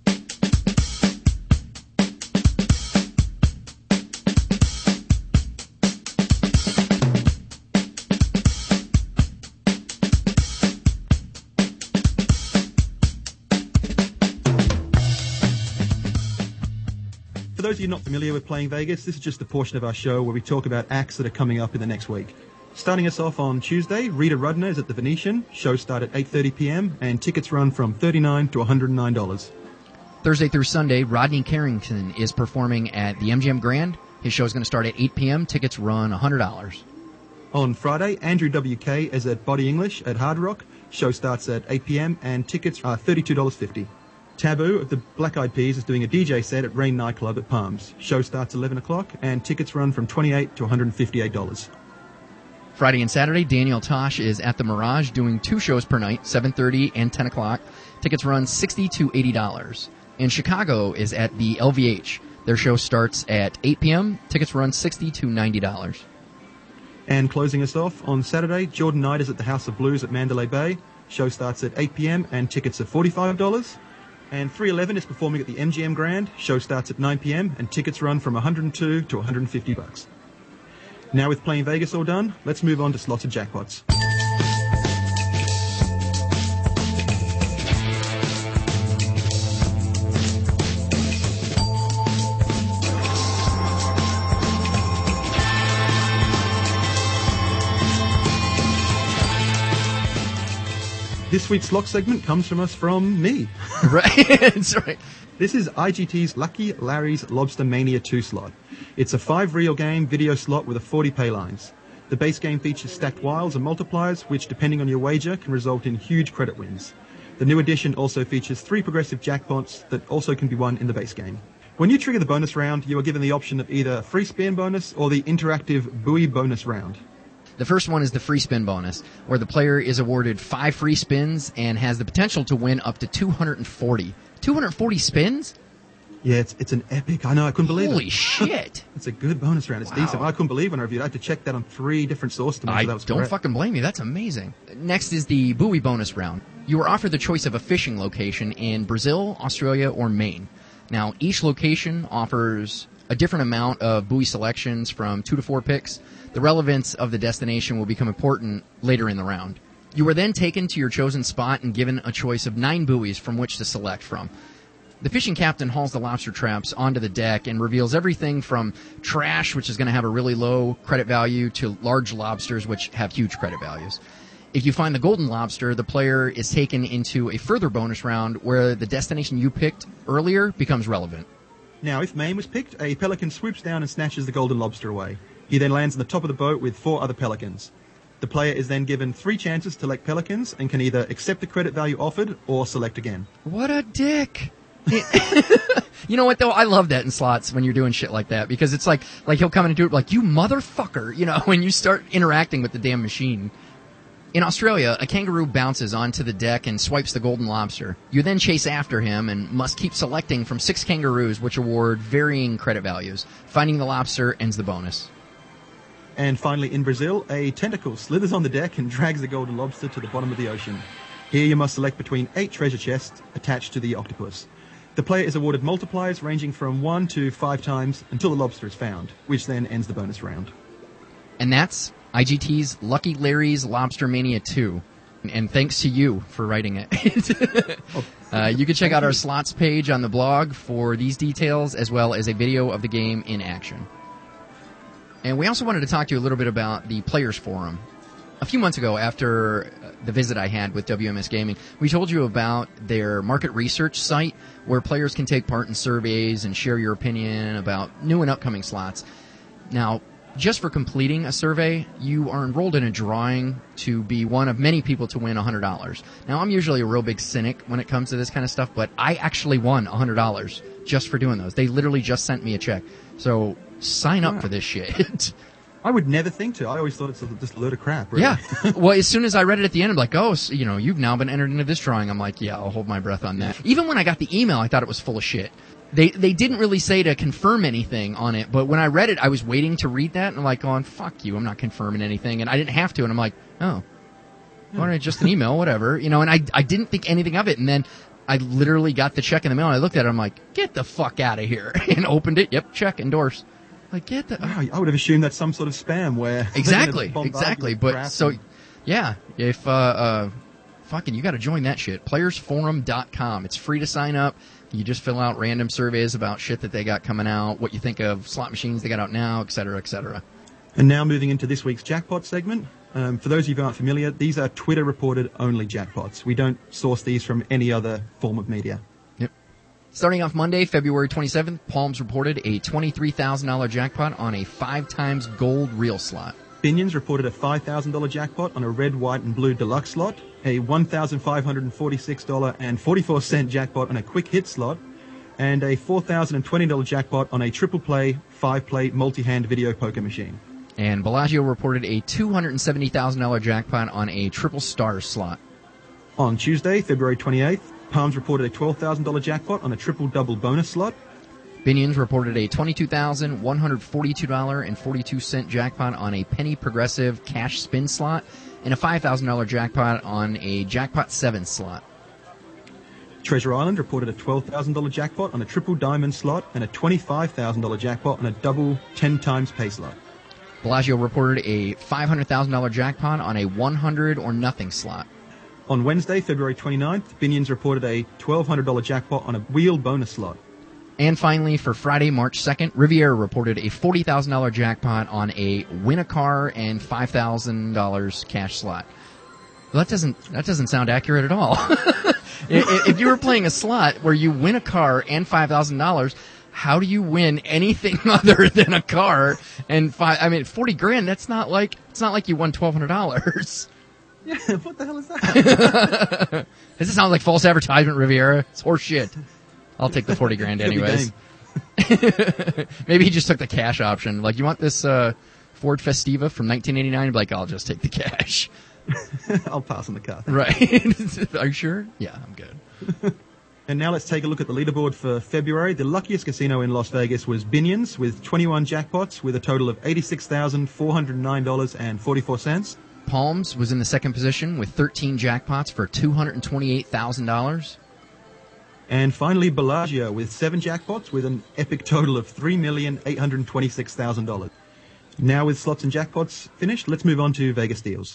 For those of you not familiar with Playing Vegas, this is just a portion of our show where we talk about acts that are coming up in the next week. Starting us off on Tuesday, Rita Rudner is at the Venetian. Shows start at 8:30 p.m. and tickets run from $39 to $109. Thursday through Sunday, Rodney Carrington is performing at the MGM Grand. His show is going to start at 8 p.m. Tickets run $100. On Friday, Andrew W.K. is at Body English at Hard Rock. Show starts at 8 p.m. and tickets are $32.50. Taboo of the Black Eyed Peas is doing a DJ set at Rain Nightclub at Palms. Show starts 11 o'clock and tickets run from $28 to $158. Friday and Saturday, Daniel Tosh is at the Mirage doing 2 shows per night, 7:30 and 10 o'clock. Tickets run $60 to $80. And Chicago is at the LVH. Their show starts at 8 p.m. Tickets run $60 to $90. And closing us off, on Saturday, Jordan Knight is at the House of Blues at Mandalay Bay. Show starts at 8 p.m. and tickets are $45. And 311 is performing at the MGM Grand. Show starts at 9 p.m. and tickets run from $102 to $150. Now with Playing Vegas all done, let's move on to slots and jackpots. this week's slot segment comes from us from me. Right, that's right. This is IGT's Lucky Larry's Lobster Mania 2 slot. It's a 5-reel game video slot with a 40 pay lines. The base game features stacked wilds and multipliers, which, depending on your wager, can result in huge credit wins. The new edition also features 3 progressive jackpots that also can be won in the base game. When you trigger the bonus round, you are given the option of either a free spin bonus or the interactive buoy bonus round. The first one is the free spin bonus, where the player is awarded 5 free spins and has the potential to win up to 240. 240 spins? Yeah, it's an epic. I know, I couldn't believe it. Holy shit. It's a good bonus round. It's decent. I couldn't believe when I reviewed it. I had to check that on 3 different sources to make sure that was don't correct. fucking blame you. That's amazing. Next is the buoy bonus round. You are offered the choice of a fishing location in Brazil, Australia, or Maine. Now, each location offers a different amount of buoy selections from 2 to 4 picks. The relevance of the destination will become important later in the round. You are then taken to your chosen spot and given a choice of 9 buoys from which to select from. The fishing captain hauls the lobster traps onto the deck and reveals everything from trash, which is going to have a really low credit value, to large lobsters, which have huge credit values. If you find the golden lobster, the player is taken into a further bonus round where the destination you picked earlier becomes relevant. Now, if Maine was picked, a pelican swoops down and snatches the golden lobster away. He then lands on the top of the boat with 4 other pelicans. The player is then given 3 chances to select pelicans and can either accept the credit value offered or select again. What a dick. You know what, though? I love that in slots when you're doing shit like that, because it's like he'll come in and do it like, you motherfucker, you know, when you start interacting with the damn machine. In Australia, a kangaroo bounces onto the deck and swipes the golden lobster. You then chase after him and must keep selecting from 6 kangaroos, which award varying credit values. Finding the lobster ends the bonus. And finally, in Brazil, a tentacle slithers on the deck and drags the golden lobster to the bottom of the ocean. Here you must select between 8 treasure chests attached to the octopus. The player is awarded multipliers ranging from 1 to 5 times until the lobster is found, which then ends the bonus round. And that's IGT's Lucky Larry's Lobster Mania 2. And thanks to you for writing it. You can check out our slots page on the blog for these details, as well as a video of the game in action. And we also wanted to talk to you a little bit about the Players Forum. A few months ago, after the visit I had with WMS Gaming, we told you about their market research site where players can take part in surveys and share your opinion about new and upcoming slots. Now, just for completing a survey, you are enrolled in a drawing to be one of many people to win $100. Now, I'm usually a real big cynic when it comes to this kind of stuff, but I actually won $100 just for doing those. They literally just sent me a check. So sign up for this shit. I would never think to. I always thought it's just a load of crap, really. Yeah. Well, as soon as I read it at the end, I'm like, oh, so, you know, you've now been entered into this drawing. I'm like, yeah, I'll hold my breath on that. Even when I got the email, I thought it was full of shit. They didn't really say to confirm anything on it, but when I read it, I was waiting to read that, and I'm like, going, fuck you, I'm not confirming anything, and I didn't have to, and I'm like, oh, all right, just an email, whatever, you know, and I didn't think anything of it, and then I literally got the check in the mail, and I looked at it, I'm like, get the fuck out of here, and opened it, yep, check, endorse. Like, get the... I would have assumed that's some sort of spam where... Exactly, but so, yeah, if, fucking, you gotta join that shit, playersforum.com, it's free to sign up. You just fill out random surveys about shit that they got coming out, what you think of slot machines they got out now, etc., etc. And now moving into this week's jackpot segment. For those of you who aren't familiar, these are Twitter-reported only jackpots. We don't source these from any other form of media. Yep. Starting off Monday, February 27th, Palms reported a $23,000 jackpot on a 5 times gold reel slot. Binions reported a $5,000 jackpot on a red, white, and blue deluxe slot, a $1,546.44 jackpot on a quick hit slot, and a $4,020 jackpot on a triple play, 5-play, multi-hand video poker machine. And Bellagio reported a $270,000 jackpot on a triple star slot. On Tuesday, February 28th, Palms reported a $12,000 jackpot on a triple double bonus slot. Binions reported a $22,142.42 jackpot on a penny progressive cash spin slot and a $5,000 jackpot on a jackpot 7 slot. Treasure Island reported a $12,000 jackpot on a triple diamond slot and a $25,000 jackpot on a double 10 times pay slot. Bellagio reported a $500,000 jackpot on a 100 or nothing slot. On Wednesday, February 29th, Binions reported a $1,200 jackpot on a wheel bonus slot. And finally, for Friday, March 2nd, Riviera reported a $40,000 jackpot on a win a car and $5,000 cash slot. Well, that doesn't sound accurate at all. If you were playing a slot where you win a car and $5,000, how do you win anything other than a car and $40,000? It's not like you won $1,200. Yeah, what the hell is that? Does it sound like false advertisement, Riviera? It's horse shit. I'll take the $40,000 anyways. Maybe he just took the cash option. Like, you want this Ford Festiva from 1989? Like, I'll just take the cash. I'll pass on the car. Right. Are you sure? Yeah, I'm good. And now let's take a look at the leaderboard for February. The luckiest casino in Las Vegas was Binion's with 21 jackpots with a total of $86,409.44. Palms was in the second position with 13 jackpots for $228,000. And finally, Bellagio with 7 jackpots with an epic total of $3,826,000. Now with slots and jackpots finished, let's move on to Vegas deals.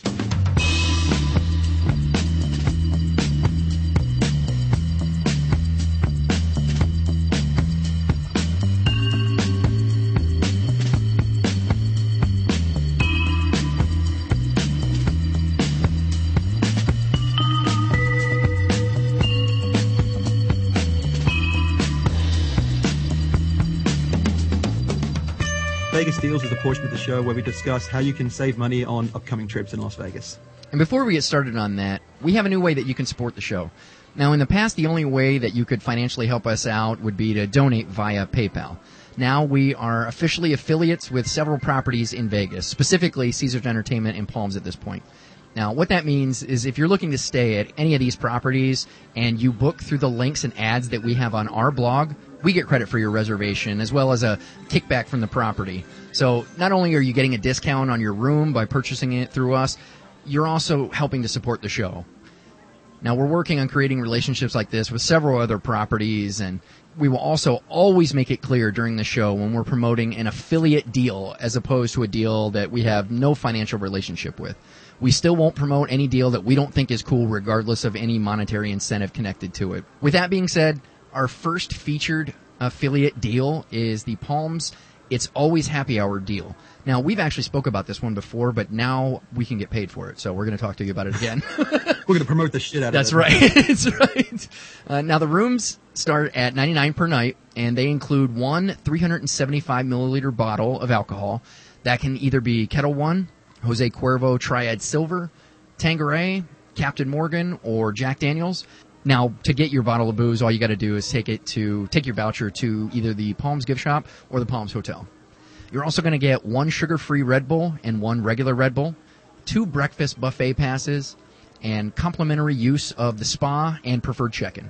Vegas Deals is a portion of the show where we discuss how you can save money on upcoming trips in Las Vegas. And before we get started on that, we have a new way that you can support the show. Now, in the past, the only way that you could financially help us out would be to donate via PayPal. Now we are officially affiliates with several properties in Vegas, specifically Caesars Entertainment and Palms at this point. Now, what that means is if you're looking to stay at any of these properties and you book through the links and ads that we have on our blog, we get credit for your reservation as well as a kickback from the property. So not only are you getting a discount on your room by purchasing it through us, you're also helping to support the show. Now, we're working on creating relationships like this with several other properties, and we will also always make it clear during the show when we're promoting an affiliate deal as opposed to a deal that we have no financial relationship with. We still won't promote any deal that we don't think is cool regardless of any monetary incentive connected to it. With that being said, our first featured affiliate deal is the Palms It's Always Happy Hour deal. Now, we've actually spoke about this one before, but now we can get paid for it, so we're going to talk to you about it again. We're going to promote the shit out of it. That's right. That's right. Now, the rooms start at $99 per night, and they include one 375-milliliter bottle of alcohol. That can either be Kettle One, Jose Cuervo Triad Silver, Tanqueray, Captain Morgan, or Jack Daniels. Now, to get your bottle of booze, all you got to do is take your voucher to either the Palms gift shop or the Palms Hotel. You're also going to get one sugar-free Red Bull and one regular Red Bull, 2 breakfast buffet passes, and complimentary use of the spa and preferred check-in.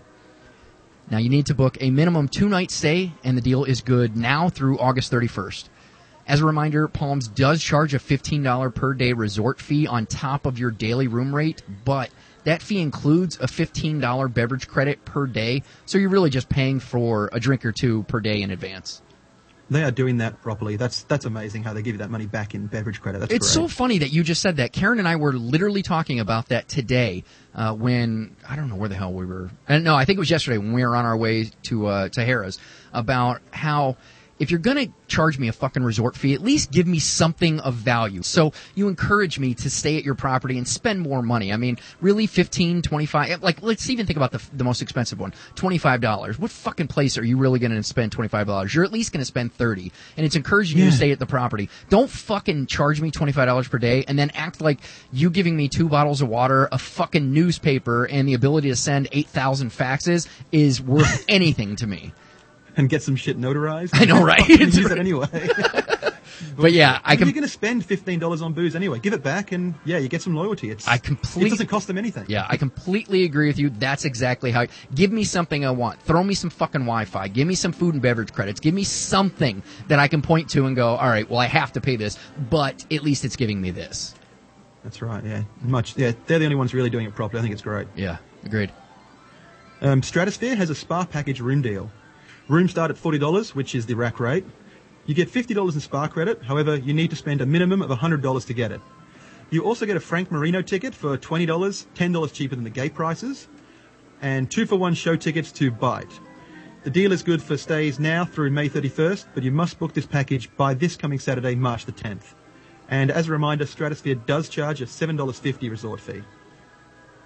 Now, you need to book a minimum 2-night stay, and the deal is good now through August 31st. As a reminder, Palms does charge a $15 per day resort fee on top of your daily room rate, but that fee includes a $15 beverage credit per day, so you're really just paying for a drink or two per day in advance. They are doing that properly. That's amazing how they give you that money back in beverage credit. That's It's great. so funny that you just said that. Karen and I were literally talking about that today when, I don't know where the hell we were. No, I think it was yesterday when we were on our way to Harrah's, about how if you're going to charge me a fucking resort fee, at least give me something of value. So you encourage me to stay at your property and spend more money. I mean, really, $15, $25, like, let's even think about the most expensive one, $25. What fucking place are you really going to spend $25? You're at least going to spend $30. And it's encouraging you to stay at the property. Don't fucking charge me $25 per day and then act like you giving me 2 bottles of water, a fucking newspaper, and the ability to send 8,000 faxes is worth anything to me. And get some shit notarized. I know, right? Use it anyway. But yeah, you're going to spend $15 on booze anyway. Give it back, and you get some loyalty. It doesn't cost them anything. Yeah, I completely agree with you. That's exactly how. Give me something I want. Throw me some fucking Wi-Fi. Give me some food and beverage credits. Give me something that I can point to and go, all right, well, I have to pay this, but at least it's giving me this. That's right. Yeah, they're the only ones really doing it properly. I think it's great. Yeah, agreed. Stratosphere has a spa package room deal. Rooms start at $40, which is the rack rate. You get $50 in spa credit. However, you need to spend a minimum of $100 to get it. You also get a Frank Marino ticket for $20, $10 cheaper than the gate prices, and 2-for-1 show tickets to Bite. The deal is good for stays now through May 31st, but you must book this package by this coming Saturday, March the 10th. And as a reminder, Stratosphere does charge a $7.50 resort fee.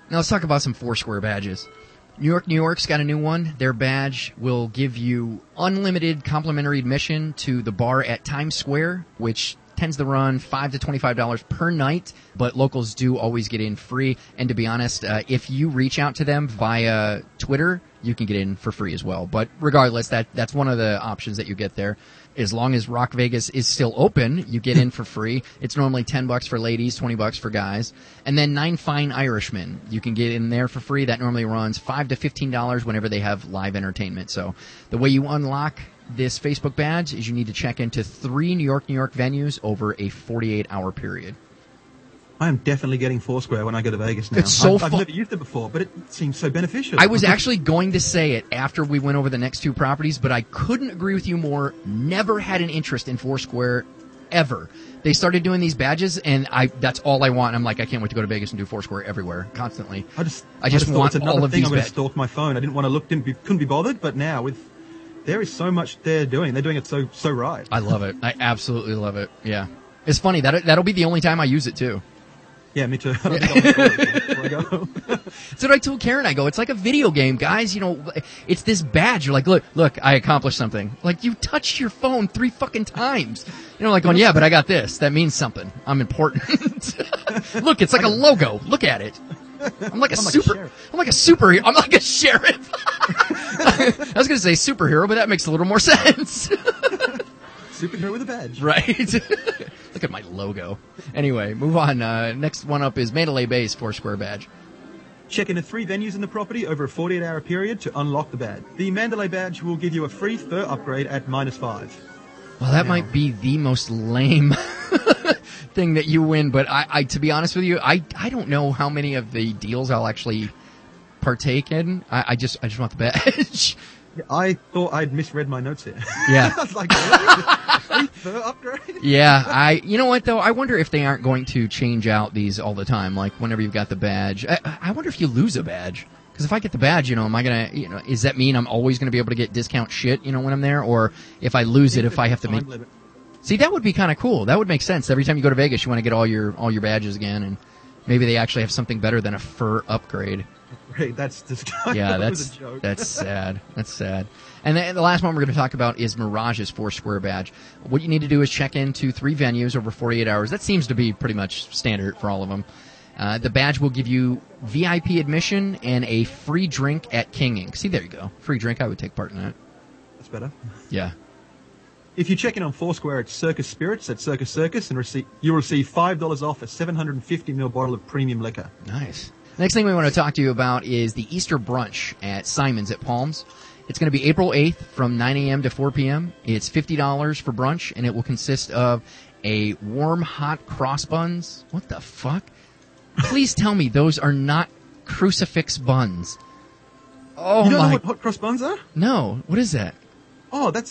Now let's talk about some Foursquare badges. New York's got a new one. Their badge will give you unlimited complimentary admission to the bar at Times Square, which tends to run $5 to $25 per night, but locals do always get in free. And to be honest, if you reach out to them via Twitter, you can get in for free as well. But regardless, that's one of the options that you get there. As long as Rock Vegas is still open, you get in for free. It's normally $10 for ladies, $20 for guys. And then Nine Fine Irishmen, you can get in there for free. That normally runs $5 to $15 whenever they have live entertainment. So the way you unlock this Facebook badge is you need to check into 3 New York venues over a 48-hour period. I am definitely getting Foursquare when I go to Vegas now. It's so I've never used it before, but it seems so beneficial. I was actually going to say it after we went over the next 2 properties, but I couldn't agree with you more. Never had an interest in Foursquare ever. They started doing these badges, and that's all I want. I'm like, I can't wait to go to Vegas and do Foursquare everywhere, constantly. I just want it's all of thing these I'm going to badges. stalk my phone. I didn't want to look, couldn't be bothered, but now there is so much they're doing. They're doing it so right. I love it. I absolutely love it. Yeah. It's funny. That'll be the only time I use it, too. Yeah, me too. I don't think I'll before I go. That's what I told Karen. I go, it's like a video game, guys. You know, it's this badge. You're like, look, I accomplished something. Like, you touched your phone 3 fucking times. You know, like going, yeah, but I got this. That means something. I'm important. Look, it's like a logo. Look at it. I'm like a superhero. I'm like a sheriff. I was going to say superhero, but that makes a little more sense. Superhero with a badge. Right. Look at my logo. Anyway, move on. Next one up is Mandalay Bay's Foursquare badge. Check into 3 venues in the property over a 48-hour period to unlock the badge. The Mandalay badge will give you a free fur upgrade at -5. Well, that might be the most lame thing that you win, but I to be honest with you, I don't know how many of the deals I'll actually partake in. I just want the badge. I thought I'd misread my notes here. Yeah. I was like, really? Fur upgrade? Yeah, you know what though? I wonder if they aren't going to change out these all the time. Like whenever you've got the badge, I wonder if you lose a badge. Because if I get the badge, am I gonna, does that mean I'm always gonna be able to get discount shit, when I'm there? Or if I lose it, if I have to make, see, that would be kind of cool. That would make sense. Every time you go to Vegas, you want to get all your badges again, and maybe they actually have something better than a fur upgrade. Great, that's disgusting. Yeah, that was a joke. That's sad. That's sad. And the last one we're going to talk about is Mirage's Foursquare badge. What you need to do is check into 3 venues over 48 hours. That seems to be pretty much standard for all of them. The badge will give you VIP admission and a free drink at King Ink. See, there you go. Free drink. I would take part in that. That's better. Yeah. If you check in on Foursquare at Circus Spirits at Circus Circus, and you'll receive $5 off a 750ml bottle of premium liquor. Nice. Next thing we want to talk to you about is the Easter brunch at Simon's at Palms. It's going to be April 8th from 9 a.m. to 4 p.m. It's $50 for brunch, and it will consist of a warm, hot cross buns. What the fuck? Please tell me those are not crucifix buns. Oh, you don't know what hot cross buns are? No. What is that? Oh, that's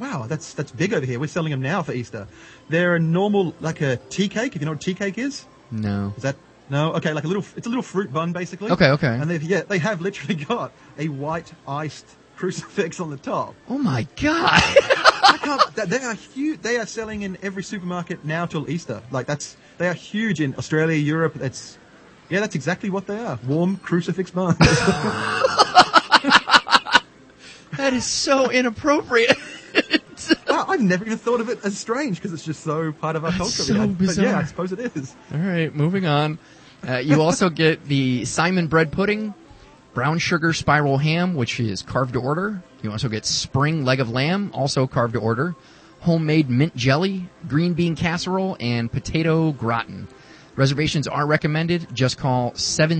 big over here. We're selling them now for Easter. They're a normal, like a tea cake. If you know what tea cake is? No. Is that... No, okay, it's a little fruit bun, basically. Okay. And they have literally got a white iced crucifix on the top. Oh my god! They are huge. They are selling in every supermarket now till Easter. They are huge in Australia, Europe. That's exactly what they are. Warm crucifix buns. That is so inappropriate. I've never even thought of it as strange because it's just so part of our culture. So bizarre. But yeah, I suppose it is. All right, moving on. You also get the Simon bread pudding, brown sugar spiral ham, which is carved to order. You also get spring leg of lamb, also carved to order, homemade mint jelly, green bean casserole, and potato gratin. Reservations are recommended. Just call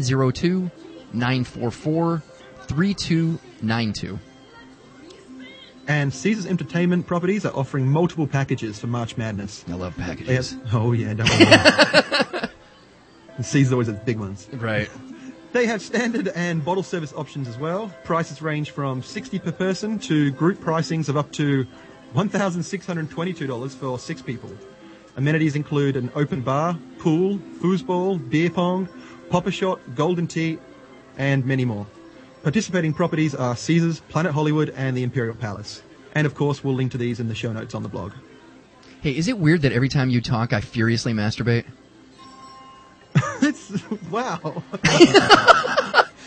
702-944-3292. And Caesars Entertainment Properties are offering multiple packages for March Madness. I love packages. Oh yeah, don't worry. And Caesars always has big ones. Right. They have standard and bottle service options as well. Prices range from $60 per person to group pricings of up to $1,622 for 6 people. Amenities include an open bar, pool, foosball, beer pong, popper shot, golden tea, and many more. Participating properties are Caesars, Planet Hollywood, and the Imperial Palace. And of course, we'll link to these in the show notes on the blog. Hey, is it weird that every time you talk, I furiously masturbate? Wow.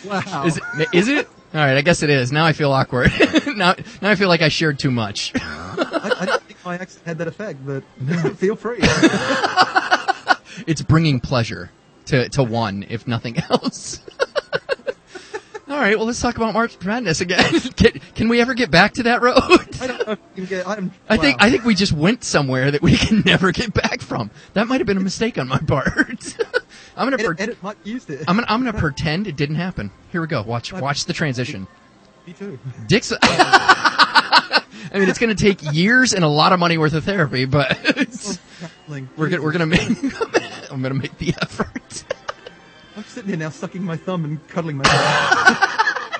Wow. Is it? All right, I guess it is. Now I feel awkward. now I feel like I shared too much. I don't think my accent had that effect, but feel free. It's bringing pleasure to one, if nothing else. All right, well, let's talk about March Madness again. Can we ever get back to that road? I don't know if you can get. I think we just went somewhere that we can never get back from. That might have been a mistake on my part. I'm gonna edit might used it. I'm gonna pretend it didn't happen. Here we go. Watch the transition. Me too. Dick's. I mean, it's gonna take years and a lot of money worth of therapy, but we're gonna make. I'm gonna make the effort. I'm sitting here now, sucking my thumb and cuddling myself.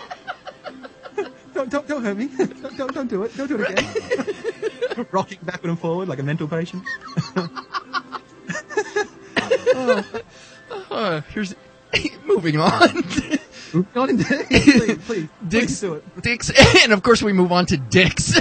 Don't hurt me. Don't do it. Don't do it again. Rocking backward and forward like a mental patient. Here's moving on. Moving on indeed. Please do it. Dick's, and of course we move on to Dick's.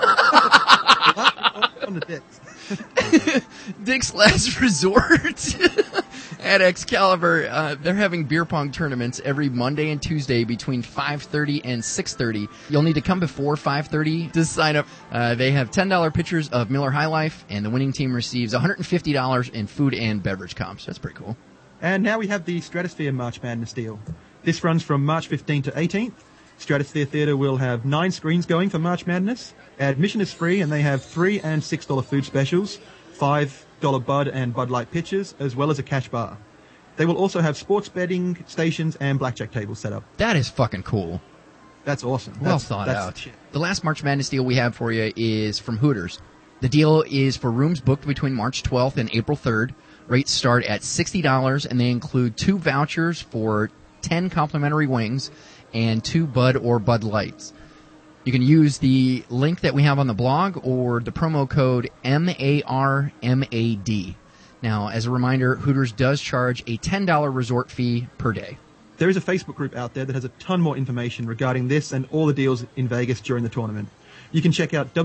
On the Dick's. Dick's Last Resort at Excalibur. They're having beer pong tournaments every Monday and Tuesday between 5:30 and 6:30. You'll need to come before 5:30 to sign up. They have $10 pitchers of Miller High Life, and the winning team receives $150 in food and beverage comps. That's pretty cool. And now we have the Stratosphere March Madness deal. This runs from March 15th to 18th. Stratosphere Theatre will have 9 screens going for March Madness. Admission is free, and they have $3 and $6 food specials, $5 Bud and Bud Light pitchers, as well as a cash bar. They will also have sports betting stations and blackjack tables set up. That is fucking cool. That's awesome. Well thought out. The last March Madness deal we have for you is from Hooters. The deal is for rooms booked between March 12th and April 3rd. Rates start at $60, and they include 2 vouchers for 10 complimentary wings and 2 Bud or Bud Lights. You can use the link that we have on the blog or the promo code MARMAD. Now, as a reminder, Hooters does charge a $10 resort fee per day. There is a Facebook group out there that has a ton more information regarding this and all the deals in Vegas during the tournament. You can check out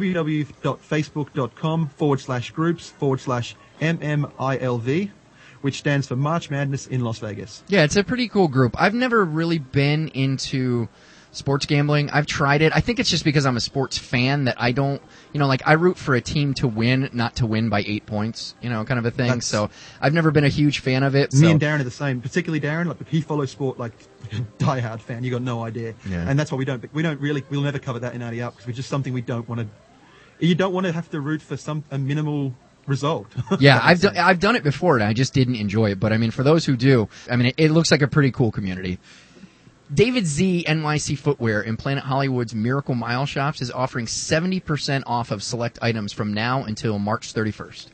www.facebook.com/groups/MMILV, which stands for March Madness in Las Vegas. Yeah, it's a pretty cool group. I've never really been into sports gambling. I've tried it. I think it's just because I'm a sports fan that I don't, I root for a team to win, not to win by 8 points, kind of a thing. So I've never been a huge fan of it. Me and Darren are the same, particularly Darren. Like, he follows sport like a diehard fan. You got no idea. Yeah. And that's why we'll never cover that in Ante Up, because it's just something we don't want to. You don't want to have to root for a minimal result. Yeah, I've done it before, and I just didn't enjoy it. But I mean, for those who do, I mean, it looks like a pretty cool community. David Z NYC Footwear in Planet Hollywood's Miracle Mile Shops is offering 70% off of select items from now until March 31st.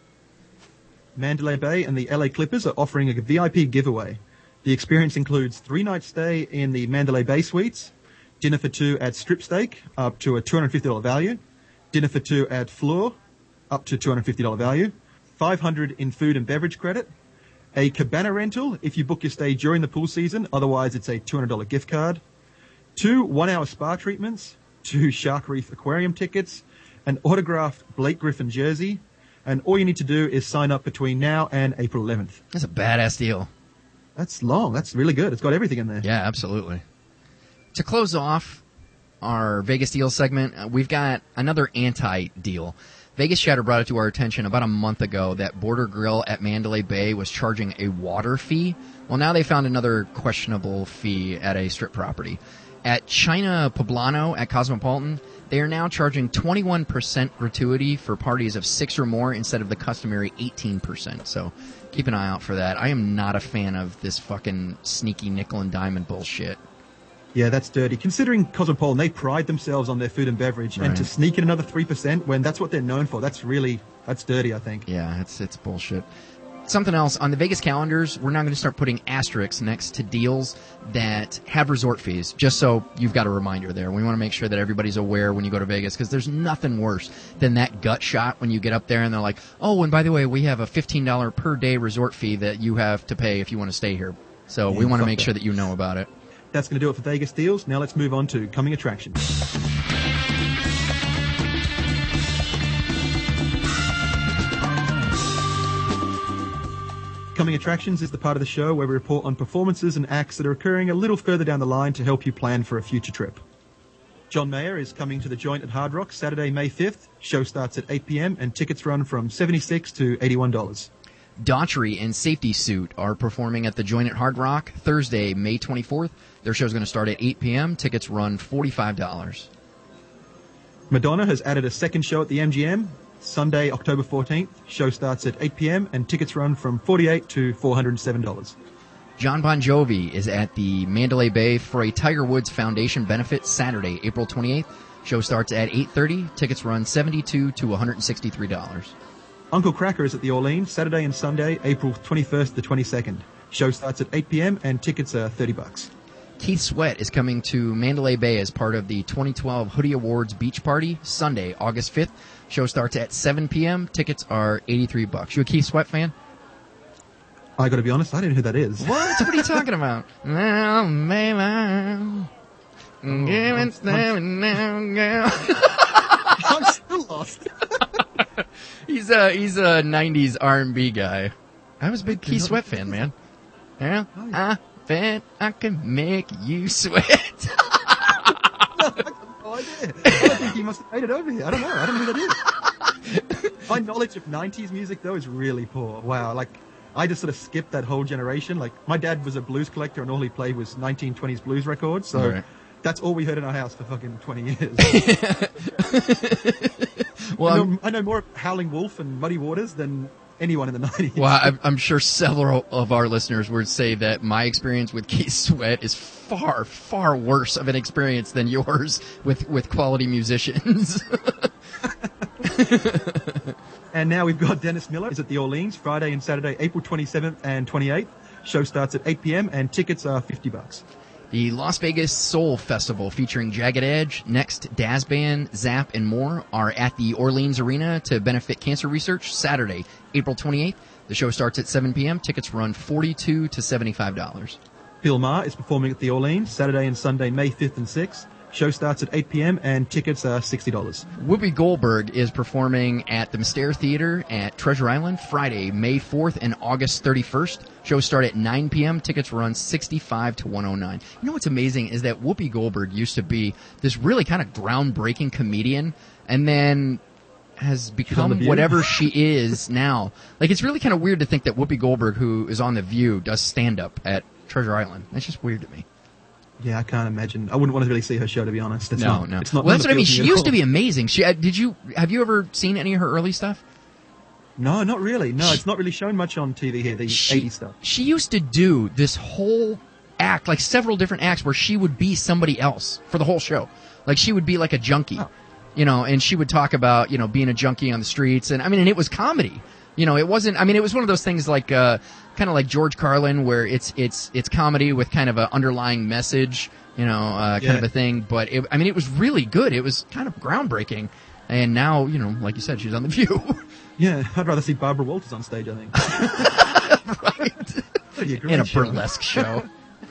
Mandalay Bay and the LA Clippers are offering a VIP giveaway. The experience includes 3-night stay in the Mandalay Bay Suites, dinner for 2 at Strip Steak, up to a $250 value, dinner for 2 at Floor, up to $250 value, $500 in food and beverage credit, a cabana rental if you book your stay during the pool season, otherwise it's a $200 gift card, 2 one-hour spa treatments, 2 Shark Reef aquarium tickets, an autographed Blake Griffin jersey, and all you need to do is sign up between now and April 11th. That's a badass deal. That's long. That's really good. It's got everything in there. Yeah, absolutely. To close off our Vegas deal segment, we've got another anti-deal. Vegas Chatter brought it to our attention about a month ago that Border Grill at Mandalay Bay was charging a water fee. Well, now they found another questionable fee at a strip property. At China Poblano at Cosmopolitan, they are now charging 21% gratuity for parties of 6 or more instead of the customary 18%. So keep an eye out for that. I am not a fan of this fucking sneaky nickel and diamond bullshit. Yeah, that's dirty. Considering Cosmopolitan, they pride themselves on their food and beverage, right. And to sneak in another 3% when that's what they're known for, that's dirty, I think. Yeah, it's bullshit. Something else, on the Vegas calendars, we're now going to start putting asterisks next to deals that have resort fees, just so you've got a reminder there. We want to make sure that everybody's aware when you go to Vegas, because there's nothing worse than that gut shot when you get up there and they're like, oh, and by the way, we have a $15 per day resort fee that you have to pay if you want to stay here. So we want to make sure that you know about it. That's going to do it for Vegas deals. Now let's move on to coming attractions. Coming Attractions is the part of the show where we report on performances and acts that are occurring a little further down the line to help you plan for a future trip. John Mayer is coming to the Joint at Hard Rock Saturday, May 5th. Show starts at 8 p.m. and tickets run from $76 to $81. Daughtry and Safety Suit are performing at the Joint at Hard Rock Thursday, May 24th. Their show is going to start at 8 p.m. Tickets run $45. Madonna has added a second show at the MGM. Sunday, October 14th. Show starts at 8 p.m. and tickets run from $48 to $407. John Bon Jovi is at the Mandalay Bay for a Tiger Woods Foundation benefit Saturday, April 28th. Show starts at 8:30. Tickets run $72 to $163. Uncle Kracker is at the Orleans Saturday and Sunday, April 21st to 22nd. Show starts at 8 p.m. and tickets are $30. Keith Sweat is coming to Mandalay Bay as part of the 2012 Hoodie Awards Beach Party Sunday, August 5th. Show starts at 7 p.m. Tickets are $83. You a Keith Sweat fan? I got to be honest, I don't know who that is. What? What are you talking about? Well, maybe I'm still lost. He's a 90s R&B guy. I was a big Keith Sweat fan, man. Yeah, I bet I can make you sweat. No idea. I think he must have made it over here. I don't know. I don't know who that is. My knowledge of 90s music, though, is really poor. Wow, I just sort of skipped that whole generation. My dad was a blues collector, and all he played was 1920s blues records, so right. That's all we heard in our house for fucking 20 years. Well, I know more of Howling Wolf and Muddy Waters than anyone in the 90s. Well, I'm sure several of our listeners would say that my experience with Keith Sweat is far, far worse of an experience than yours with quality musicians. And now we've got Dennis Miller. He's at the Orleans Friday and Saturday, April 27th and 28th. Show starts at 8 p.m. and tickets are $50. The Las Vegas Soul Festival featuring Jagged Edge, Next, Daz Band, Zapp, and more are at the Orleans Arena to benefit cancer research Saturday, April 28th. The show starts at 7 p.m. Tickets run $42 to $75. Bill Maher is performing at the Orleans Saturday and Sunday, May 5th and 6th. Show starts at 8 p.m. and tickets are $60. Whoopi Goldberg is performing at the Mystere Theater at Treasure Island Friday, May 4th and August 31st. Shows start at 9 p.m. Tickets run $65 to $109. You know what's amazing is that Whoopi Goldberg used to be this really kind of groundbreaking comedian and then has become whatever she is now. It's really kind of weird to think that Whoopi Goldberg, who is on The View, does stand-up at Treasure Island. That's just weird to me. Yeah, I can't imagine. I wouldn't want to really see her show, to be honest. No. It's not. Well, that's what I mean. She used to be amazing. Have you ever seen any of her early stuff? No, not really. No, it's not really shown much on TV here, the 80s stuff. She used to do this whole act, several different acts where she would be somebody else for the whole show. She would be like a junkie, and she would talk about, being a junkie on the streets. And it was comedy. It wasn't, it was one of those things kind of like George Carlin, where it's comedy with kind of an underlying message, kind of a thing. But it was really good. It was kind of groundbreaking. And now, like you said, she's on The View. Yeah, I'd rather see Barbara Walters on stage, I think. Right. In a burlesque show.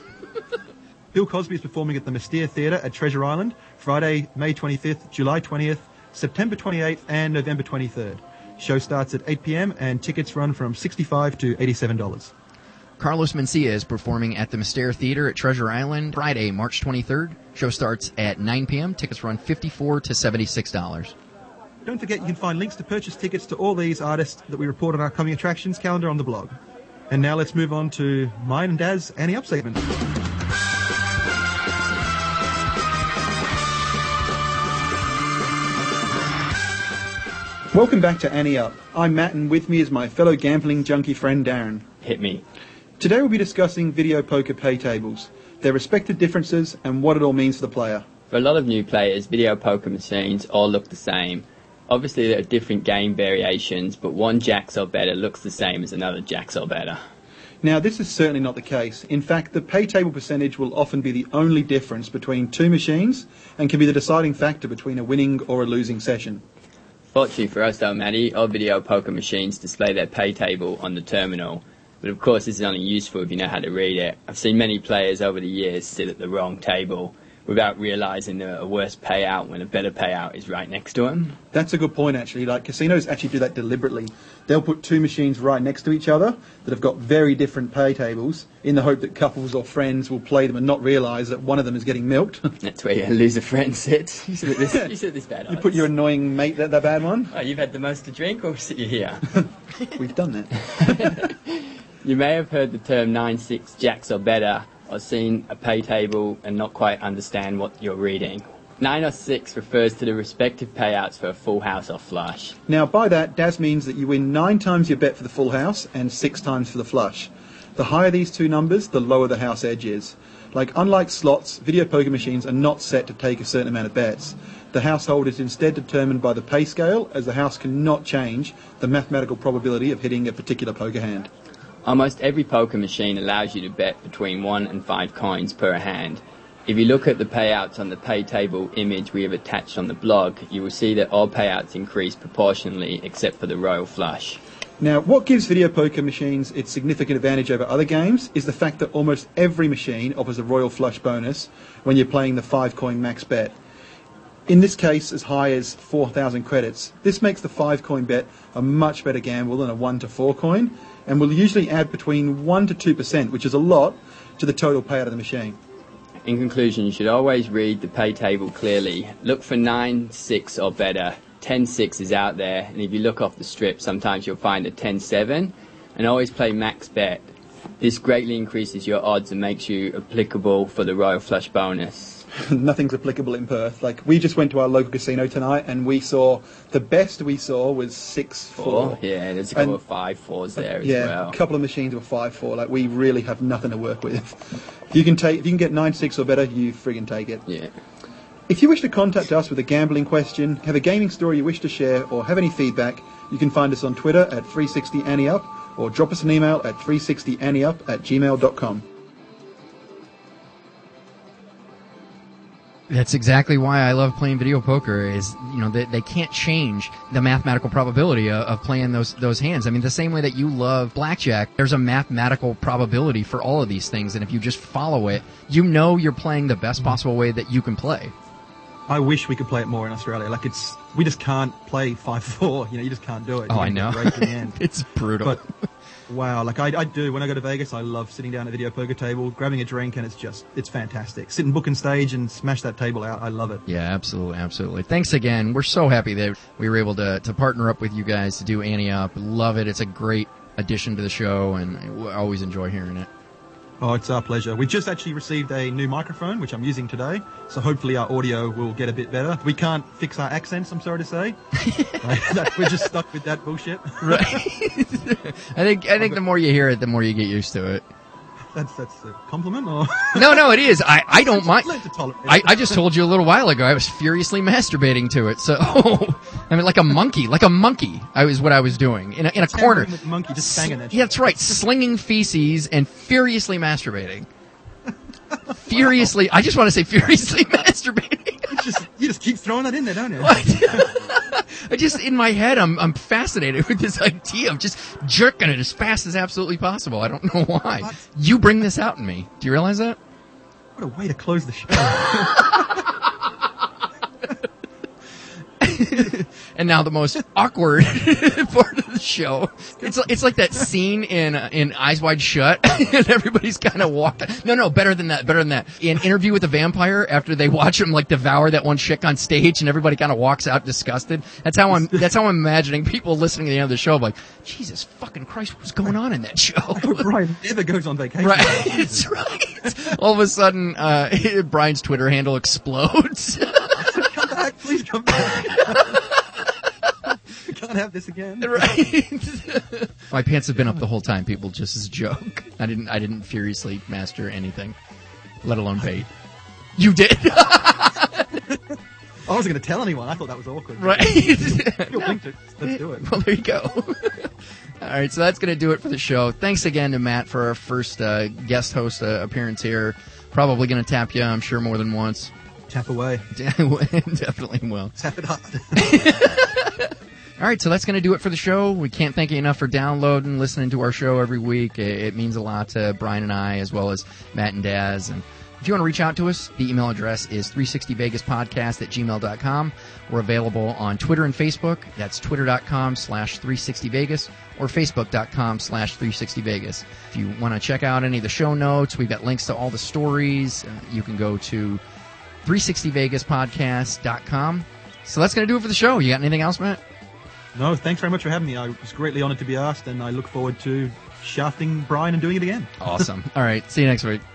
Bill Cosby is performing at the Mystere Theater at Treasure Island Friday, May 25th, July 20th, September 28th, and November 23rd. Show starts at 8 p.m. and tickets run from $65 to $87. Carlos Mencia is performing at the Mystere Theater at Treasure Island Friday, March 23rd. Show starts at 9 p.m. Tickets run $54 to $76. Don't forget you can find links to purchase tickets to all these artists that we report on our coming attractions calendar on the blog. And now let's move on to mine and Daz Annie Up segment. Welcome back to Annie Up. I'm Matt, and with me is my fellow gambling junkie friend Darren. Hit me. Today we'll be discussing video poker pay tables, their respective differences, and what it all means for the player. For a lot of new players, video poker machines all look the same. Obviously there are different game variations, but one jacks or better looks the same as another jacks or better. Now, this is certainly not the case. In fact, the pay table percentage will often be the only difference between two machines and can be the deciding factor between a winning or a losing session. Fortunately for us though, Matty, all video poker machines display their pay table on the terminal. But of course this is only useful if you know how to read it. I've seen many players over the years sit at the wrong table, without realizing they're a worse payout when a better payout is right next to them. That's a good point, actually. Like, casinos actually do that deliberately. They'll put two machines right next to each other that have got very different pay tables in the hope that couples or friends will play them and not realise that one of them is getting milked. That's where your loser friend sits. You sit this bad You put your annoying mate, that bad one. Oh, you've had the most to drink, or sit you here? We've done that. You may have heard the term 9-6 jacks or better, or seen a pay table and not quite understand what you're reading. 9 or 6 refers to the respective payouts for a full house or flush. Now, by that, Daz means that you win 9 times your bet for the full house and 6 times for the flush. The higher these two numbers, the lower the house edge is. Like, unlike slots, video poker machines are not set to take a certain amount of bets. The household is instead determined by the pay scale, as the house cannot change the mathematical probability of hitting a particular poker hand. Almost every poker machine allows you to bet between 1 and 5 coins per hand. If you look at the payouts on the pay table image we have attached on the blog, you will see that all payouts increase proportionally except for the royal flush. Now, what gives video poker machines its significant advantage over other games is the fact that almost every machine offers a royal flush bonus when you're playing the 5-coin max bet. In this case, as high as 4,000 credits. This makes the 5-coin bet a much better gamble than a 1 to 4 coin, and will usually add between 1 to 2%, which is a lot, to the total payout of the machine. In conclusion, you should always read the pay table clearly. Look for 9-6 or better. 10-6 is out there, and if you look off the strip, sometimes you'll find a 10-7, and always play max bet. This greatly increases your odds and makes you applicable for the royal flush bonus. Nothing's applicable in Perth. Like, we just went to our local casino tonight, and the best we saw was 6-4. Yeah, there's a couple of 5-4s there as well. Yeah, a couple of machines were 5-4. Like, we really have nothing to work with. If you can get 9-6 or better, you friggin' take it. Yeah. If you wish to contact us with a gambling question, have a gaming story you wish to share, or have any feedback, you can find us on Twitter at 360AnnieUp, or drop us an email at 360annieup@gmail.com. That's exactly why I love playing video poker. Is they can't change the mathematical probability of playing those hands. I mean, the same way that you love blackjack, there's a mathematical probability for all of these things, and if you just follow it, you're playing the best possible way that you can play. I wish we could play it more in Australia. Like, we just can't play 5-4. You just can't do it. Oh, I know. Right in the end. It's brutal. But wow, like I do when I go to Vegas. I love sitting down at a video poker table, grabbing a drink, and it's fantastic. Sit and book and stage and smash that table out. I love it. Yeah, absolutely. Thanks again. We're so happy that we were able to partner up with you guys to do Annie Up. Love it. It's a great addition to the show, and we always enjoy hearing it. Oh, it's our pleasure. We just actually received a new microphone, which I'm using today, so hopefully our audio will get a bit better. We can't fix our accents, I'm sorry to say. We're just stuck with that bullshit. Right. I think the more you hear it, the more you get used to it. That's a compliment, or? No, it is. I don't mind. Learn to tolerate it. I just told you a little while ago I was furiously masturbating to it. So, I mean, like a monkey. Is what I was doing in a corner. With the monkey just banging that shit. Yeah, that's right. Slinging feces and furiously masturbating. Furiously. I just want to say furiously masturbating. You just keep throwing that in there, don't you? I just, in my head, I'm fascinated with this idea of just jerking it as fast as absolutely possible. I don't know why. What? You bring this out in me. Do you realize that? What a way to close the show. And now the most awkward part of the show. It's like that scene in Eyes Wide Shut, and everybody's kind of walking. No, better than that. In Interview with the Vampire, after they watch him like devour that one chick on stage, and everybody kind of walks out disgusted. That's how I'm imagining people listening to the end of the show, like, Jesus fucking Christ, what's going on in that show? Brian never goes on vacation. Right, that's right. All of a sudden, Brian's Twitter handle explodes. Come back, please come back. We can't have this again. Right. My pants have been up the whole time, people, just as a joke. I didn't furiously master anything, let alone bait. You did. I wasn't going to tell anyone. I thought that was awkward. Right. Let's do it. Well, there you go. All right, so that's going to do it for the show. Thanks again to Matt for our first guest host appearance here. Probably going to tap you, I'm sure, more than once. Tap away. Definitely will. Tap it hard. All right, so that's going to do it for the show. We can't thank you enough for downloading, listening to our show every week. It means a lot to Brian and I, as well as Matt and Daz. And If you want to reach out to us, the email address is 360vegaspodcast@gmail.com. We're available on Twitter and Facebook. That's twitter.com/360vegas or facebook.com/360vegas. If you want to check out any of the show notes, we've got links to all the stories. You can go to 360vegaspodcast.com. So that's going to do it for the show. You got anything else, Matt? No, thanks very much for having me. I was greatly honored to be asked, and I look forward to shafting Brian and doing it again. Awesome. All right. See you next week.